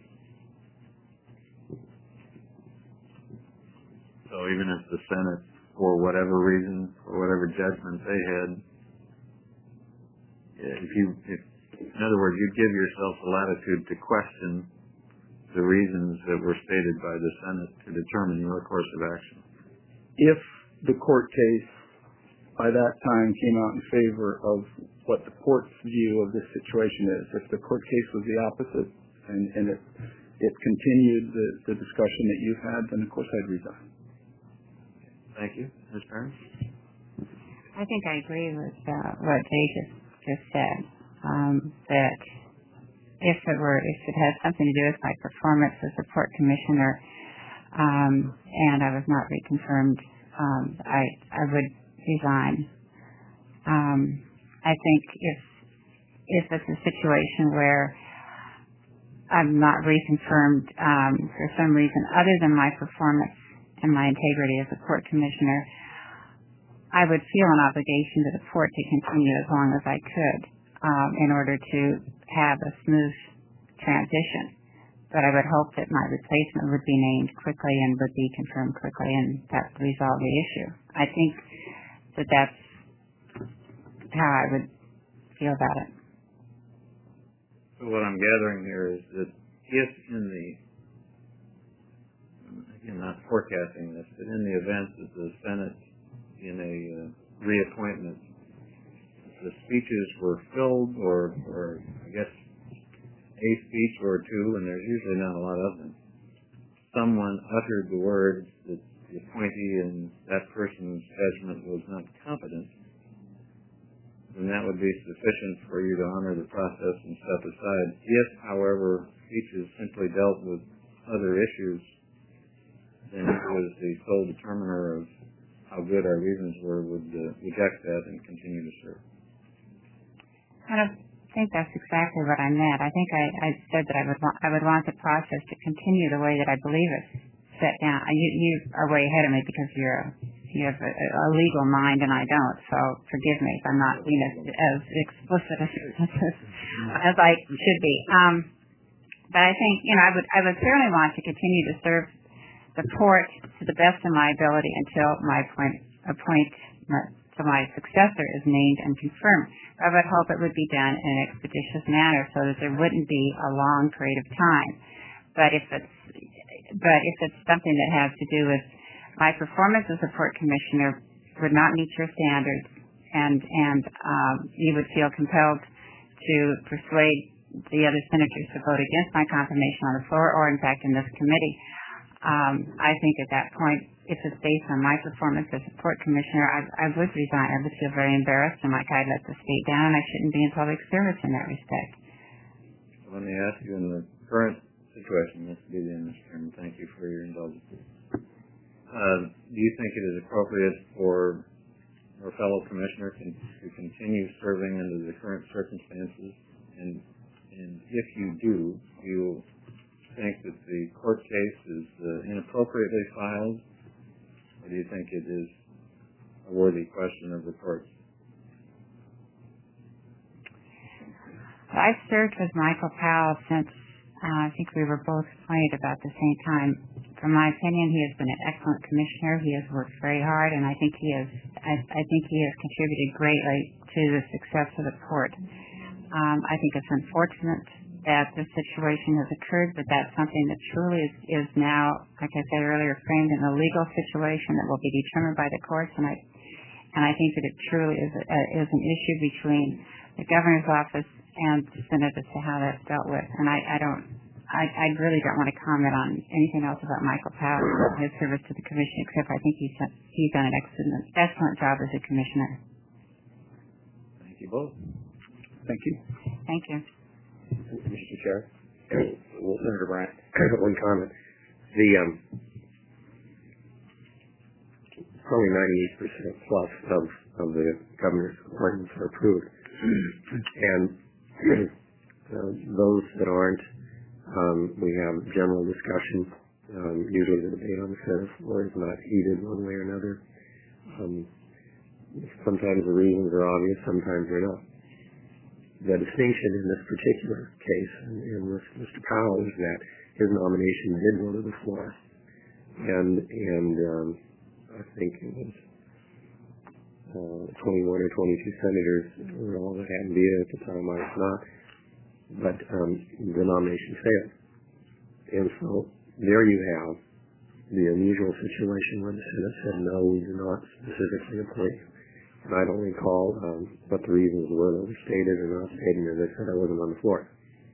So even if the Senate, for whatever reason, for whatever judgment they had, if you, if, in other words, you give yourself the latitude to question the reasons that were stated by the Senate to determine your course of action. If the court case by that time came out in favor of what the court's view of this situation is, if the court case was the opposite and, and it, it continued the, the discussion that you've had, then of course I'd resign. Thank you. Miz Perrin? I think I agree with uh, what Jay just, just said, um, that if it were, if it has something to do with my performance as a port commissioner, um, and I was not reconfirmed, um, I, I would resign. Um, I think if, if it's a situation where I'm not reconfirmed, um, for some reason other than my performance and my integrity as a port commissioner, I would feel an obligation to the port to continue as long as I could, um, in order to have a smooth transition. But I would hope that my replacement would be named quickly and would be confirmed quickly, and that would resolve the issue. I think that that's how I would feel about it. So what I'm gathering here is that if in the, again, not forecasting this, but in the event that the Senate in a uh, reappointment, the speeches were filled, or, or I guess a speech or two, and there's usually not a lot of them, someone uttered the words that the appointee and that person's judgment was not competent, then that would be sufficient for you to honor the process and step aside. If, however, speeches simply dealt with other issues, then it was the sole determiner of how good our reasons were would uh, reject that and continue to serve. I don't think that's exactly what I meant. I think I, I said that I would want, I would want the process to continue the way that I believe it's set down. You, you are way ahead of me because you're a, you have a, a legal mind and I don't. So forgive me if I'm not being as, as explicit as, as I should be. Um, but I think you know I would I would certainly want to continue to serve the port to the best of my ability until my appoint, appointment to my successor is named and confirmed. I would hope it would be done in an expeditious manner so that there wouldn't be a long period of time. But if it's but if it's something that has to do with my performance as a port commissioner would not meet your standards, and and um, you would feel compelled to persuade the other senators to vote against my confirmation on the floor, or in fact in this committee. Um, I think at that point, if it's based on my performance as a port commissioner, I, I would resign. I would feel very embarrassed and like I'd let the state down, and I shouldn't be in public service in that respect. Let me ask you, in the current situation, Mister B. Mister Chairman, thank you for your indulgence. Uh, do you think it is appropriate for our fellow commissioner to, to continue serving under the current circumstances? And, and if you do, do you think that the court case is uh, inappropriately filed, or do you think it is a worthy question of the courts? I've served with Michael Powell since Uh, I think we were both appointed about the same time. From my opinion, he has been an excellent commissioner. He has worked very hard, and I think he has. I, I think he has contributed greatly to the success of the port. Um, I think it's unfortunate that this situation has occurred, but that's something that truly is, is now, like I said earlier, framed in a legal situation that will be determined by the courts, and I and I think that it truly is a, is an issue between the governor's office and the Senate as to how that's dealt with. And I, I don't, I, I really don't want to comment on anything else about Michael Powell and his service to the commission, except I think he's he's done an excellent excellent job as a commissioner. Thank you both. Thank you. Thank you. Mister Chair, well, Senator Bryant, one comment. The um, probably ninety-eight percent plus of of the governor's appointments are approved, and uh, those that aren't, um, we have general discussion. Um, usually, the debate on the Senate floor is not heated one way or another. Um, sometimes the reasons are obvious, sometimes they're not. The distinction in this particular case, and, and with Mister Powell, is that his nomination did go to the floor, and and um, I think it was uh, twenty-one or twenty-two senators were all that had vetoed at the time. I was not, but um, the nomination failed, and so there you have the unusual situation where the Senate said no, we do not specifically appoint you. And I don't recall um, what the reasons were that were stated or not stated. As I said, I wasn't on the floor.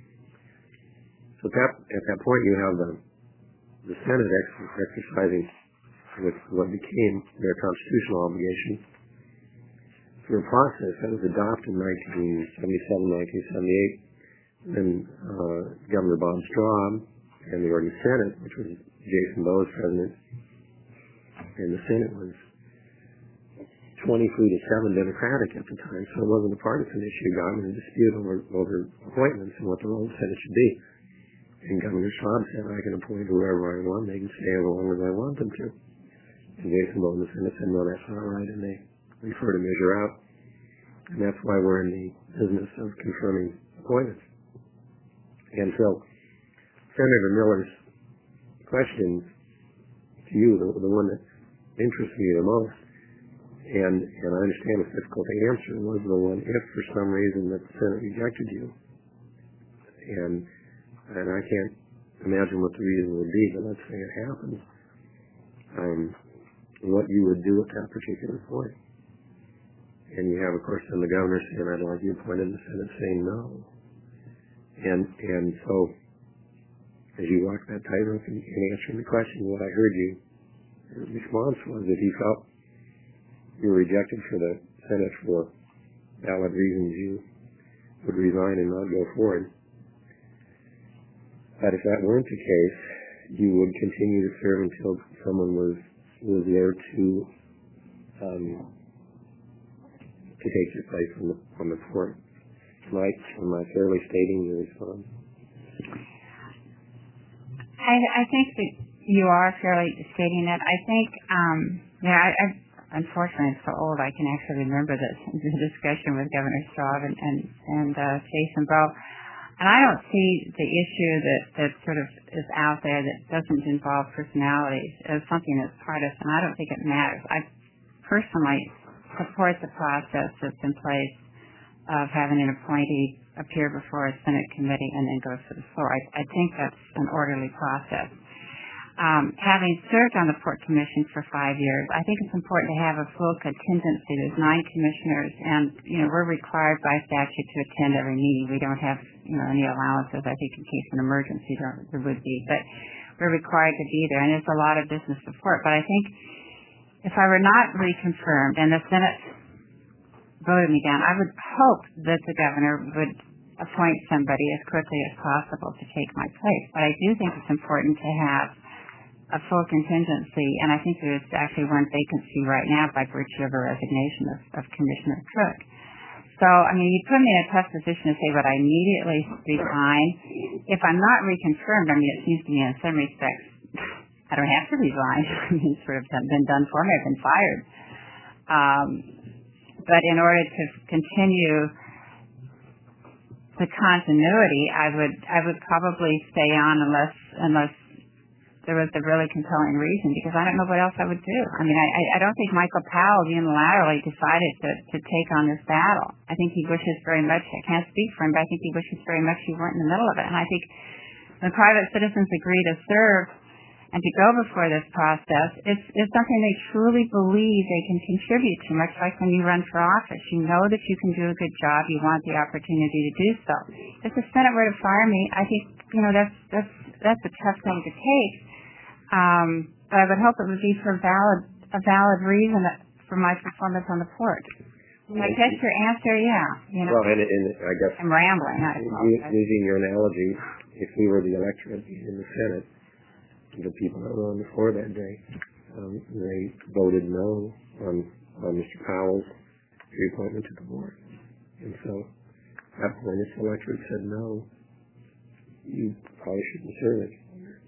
So at that, at that point, you have the, the Senate ex- exercising with what became their constitutional obligation through a process that was adopted in nineteen seventy-seven, nineteen seventy-eight. Then uh, Governor Bob Straub and the Oregon Senate, which was Jason Bowes president, and the Senate was twenty-three to seven Democratic at the time, so it wasn't a partisan issue. God was a dispute over, over appointments and what the role of the Senate should be. And Governor Straub said, I can appoint whoever I want. They can stay as long as I want them to. And Jason Bowes and the Senate said, no, that's not right, and they refer to Measure Out. And that's why we're in the business of confirming appointments. And so, Senator Miller's question to you, the, the one that interests me the most, And, and I understand it's difficult to answer, was the one if for some reason that the Senate rejected you. And and I can't imagine what the reason would be, but let's say it happens. Um, what you would do at that particular point. And you have, of course, then the governor saying, I'd like you appointed, and the Senate saying no. And and so, as you walk that tightrope and, and answering the question, what I heard you, your response was that you felt you were rejected for the Senate for valid reasons, you would resign and not go forward. But if that weren't the case, you would continue to serve until someone was was there to um, to take your place on the on the court. Am I, am I fairly stating your response? I, I think that you are fairly stating that. I think, um, yeah, I. I Unfortunately, I'm so old I can actually remember this the discussion with Governor Straub and and, and uh, Jason Bowe. And I don't see the issue that, that sort of is out there that doesn't involve personalities as something that's partisan. I don't think it matters. I personally support the process that's in place of having an appointee appear before a Senate committee and then go to the floor. I, I think that's an orderly process. Um, having served on the Port Commission for five years, I think it's important to have a full contingency. There's nine commissioners, and you know we're required by statute to attend every meeting. We don't have you know any allowances. I think in case of an emergency there, there would be, but we're required to be there, and there's a lot of business support. But I think if I were not reconfirmed and the Senate voted me down, I would hope that the governor would appoint somebody as quickly as possible to take my place. But I do think it's important to have a full contingency, and I think there's actually one vacancy right now by virtue of a resignation of, of Commissioner Cook. So, I mean, you put me in a tough position to say, but I immediately resign. If I'm not reconfirmed, I mean, it seems to me in some respects, I don't have to resign. I mean, it's sort of been done for me. I've been fired. Um, but in order to continue the continuity, I would I would probably stay on unless unless there was a really compelling reason, because I don't know what else I would do. I mean, I, I don't think Michael Powell unilaterally decided to, to take on this battle. I think he wishes very much, I can't speak for him, but I think he wishes very much he weren't in the middle of it. And I think when private citizens agree to serve and to go before this process, it's, it's something they truly believe they can contribute to, much like when you run for office. You know that you can do a good job. You want the opportunity to do so. If the Senate were to fire me, I think, you know, that's, that's, that's a tough thing to take. Um, but I would hope it would be for valid, a valid reason that, for my performance on the port. I guess your answer, yeah. You know, well, and, and I guess I'm rambling. I using your analogy, if we were the electorate in the Senate, the people that were on the floor that day, um, they voted no on, on Mister Powell's reappointment to the board. And so, at that point, if the electorate said no, you probably shouldn't serve it.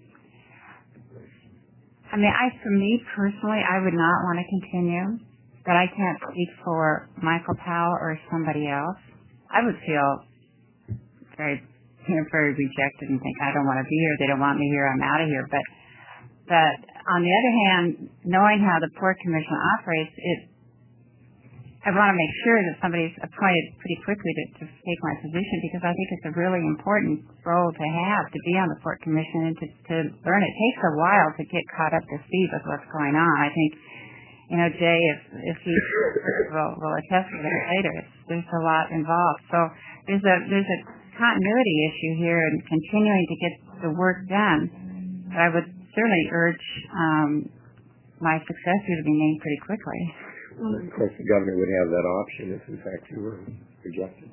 I mean, I, for me personally, I would not want to continue, but I can't speak for Michael Powell or somebody else. I would feel very, you know, very rejected and think, I don't want to be here. They don't want me here. I'm out of here. But, but on the other hand, knowing how the Port Commission operates, it, I want to make sure that somebody's appointed pretty quickly to, to take my position, because I think it's a really important role to have, to be on the Port Commission and to, to learn. It takes a while to get caught up to speed with what's going on. I think, you know, Jay, if, if he will, will attest to that later, it's, there's a lot involved. So there's a, there's a continuity issue here and continuing to get the work done. But I would certainly urge um, my successor to be named pretty quickly. Well, of course, the governor would have that option if, in fact, you were rejected.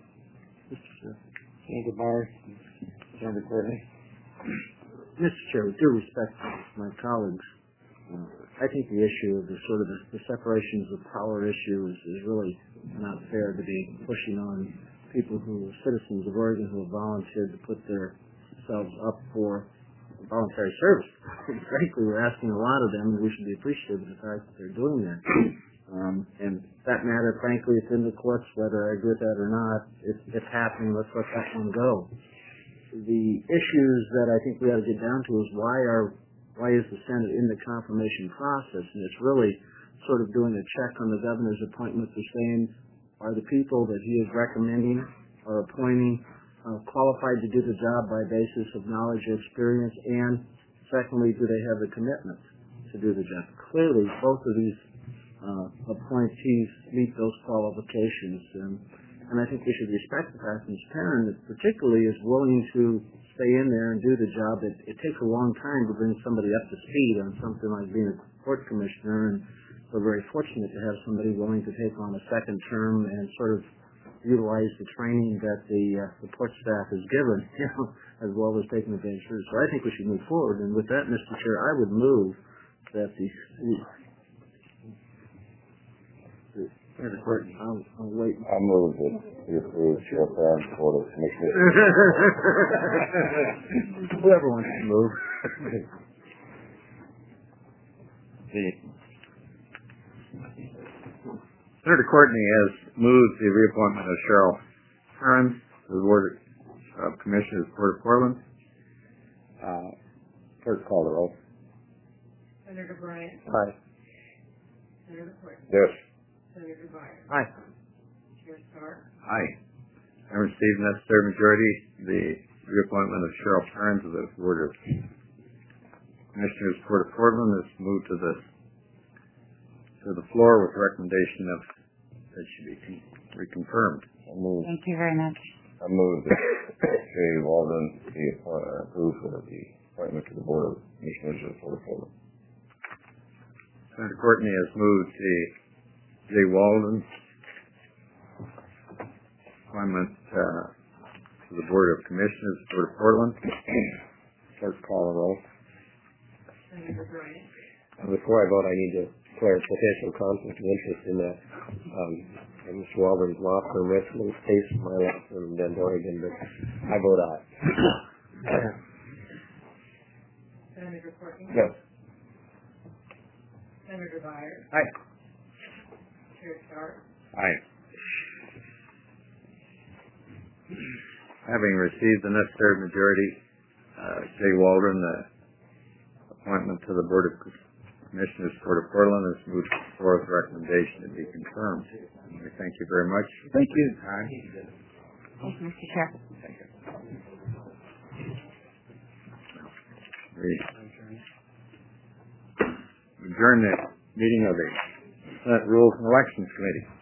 Senator Myers, Senator Courtney. Mister Chair, with due respect to my colleagues, uh, I think the issue of the sort of the, the separations of power issue is, is really not fair to be pushing on people who are citizens of Oregon who have volunteered to put themselves up for voluntary service. Frankly, we're asking a lot of them, and we should be appreciative of the fact that they're doing that. Um, and that matter, frankly, it's in the courts, whether I agree with that or not. It's, it's happening. Let's let that one go. The issues that I think we ought to get down to is why are why is the Senate in the confirmation process? And it's really sort of doing a check on the governor's appointments of saying, are the people that he is recommending or appointing uh, qualified to do the job by basis of knowledge or experience? And secondly, do they have the commitment to do the job? Clearly, both of these Uh, appointees meet those qualifications, and, and I think we should respect the fact that Miz Perrin, particularly, is willing to stay in there and do the job. It, it takes a long time to bring somebody up to speed on something like being a court commissioner, and we're very fortunate to have somebody willing to take on a second term and sort of utilize the training that the uh, the port staff is given, you know, as well as taking advantage of it. So I think we should move forward, and with that, Mister Chair, I would move that the I'll, I'll wait. I move that we approve Sheriff Brown's Board of Commissioners. Whoever wants to move. Senator Courtney has moved the reappointment of Cheryl Hearns to the Board of Commissioners, Port of Portland. Uh, clerk, call the roll. Senator Bryant. Aye. Senator Courtney. Yes. Senator Byers. Aye. Chair Starr. Aye. Member Steve, necessary majority, the reappointment of Cheryl Hearns to the Board of Commissioners, Port of Portland is moved to the to the floor with recommendation of that she be con- reconfirmed. I move. Thank you very much. I move that Jay Walden be approved for the appointment to the Board of Commissioners of the Port of Portland. Senator Courtney has moved the Jay Walden appointment uh, to the Board of Commissioners, Port of Portland. Clerk, call the roll. Senator Bryant. Uh, before I vote, I need to declare a potential conflict of interest in that. Um, Mister Walden's law firm recently faced my law firm in Bend, Oregon, but I vote aye. Senator Courtney. Yes. Senator Byers. Aye. Chair Starr. Aye. having received the necessary majority, uh, Jay Waldron, the appointment to the Board of Commissioners Port of Portland has moved forward with recommendation to be confirmed. We thank you very much. Thank you. Time. Thank you, Mister Chair. Thank you. We adjourn the meeting of the Senate Rules and Elections Committee.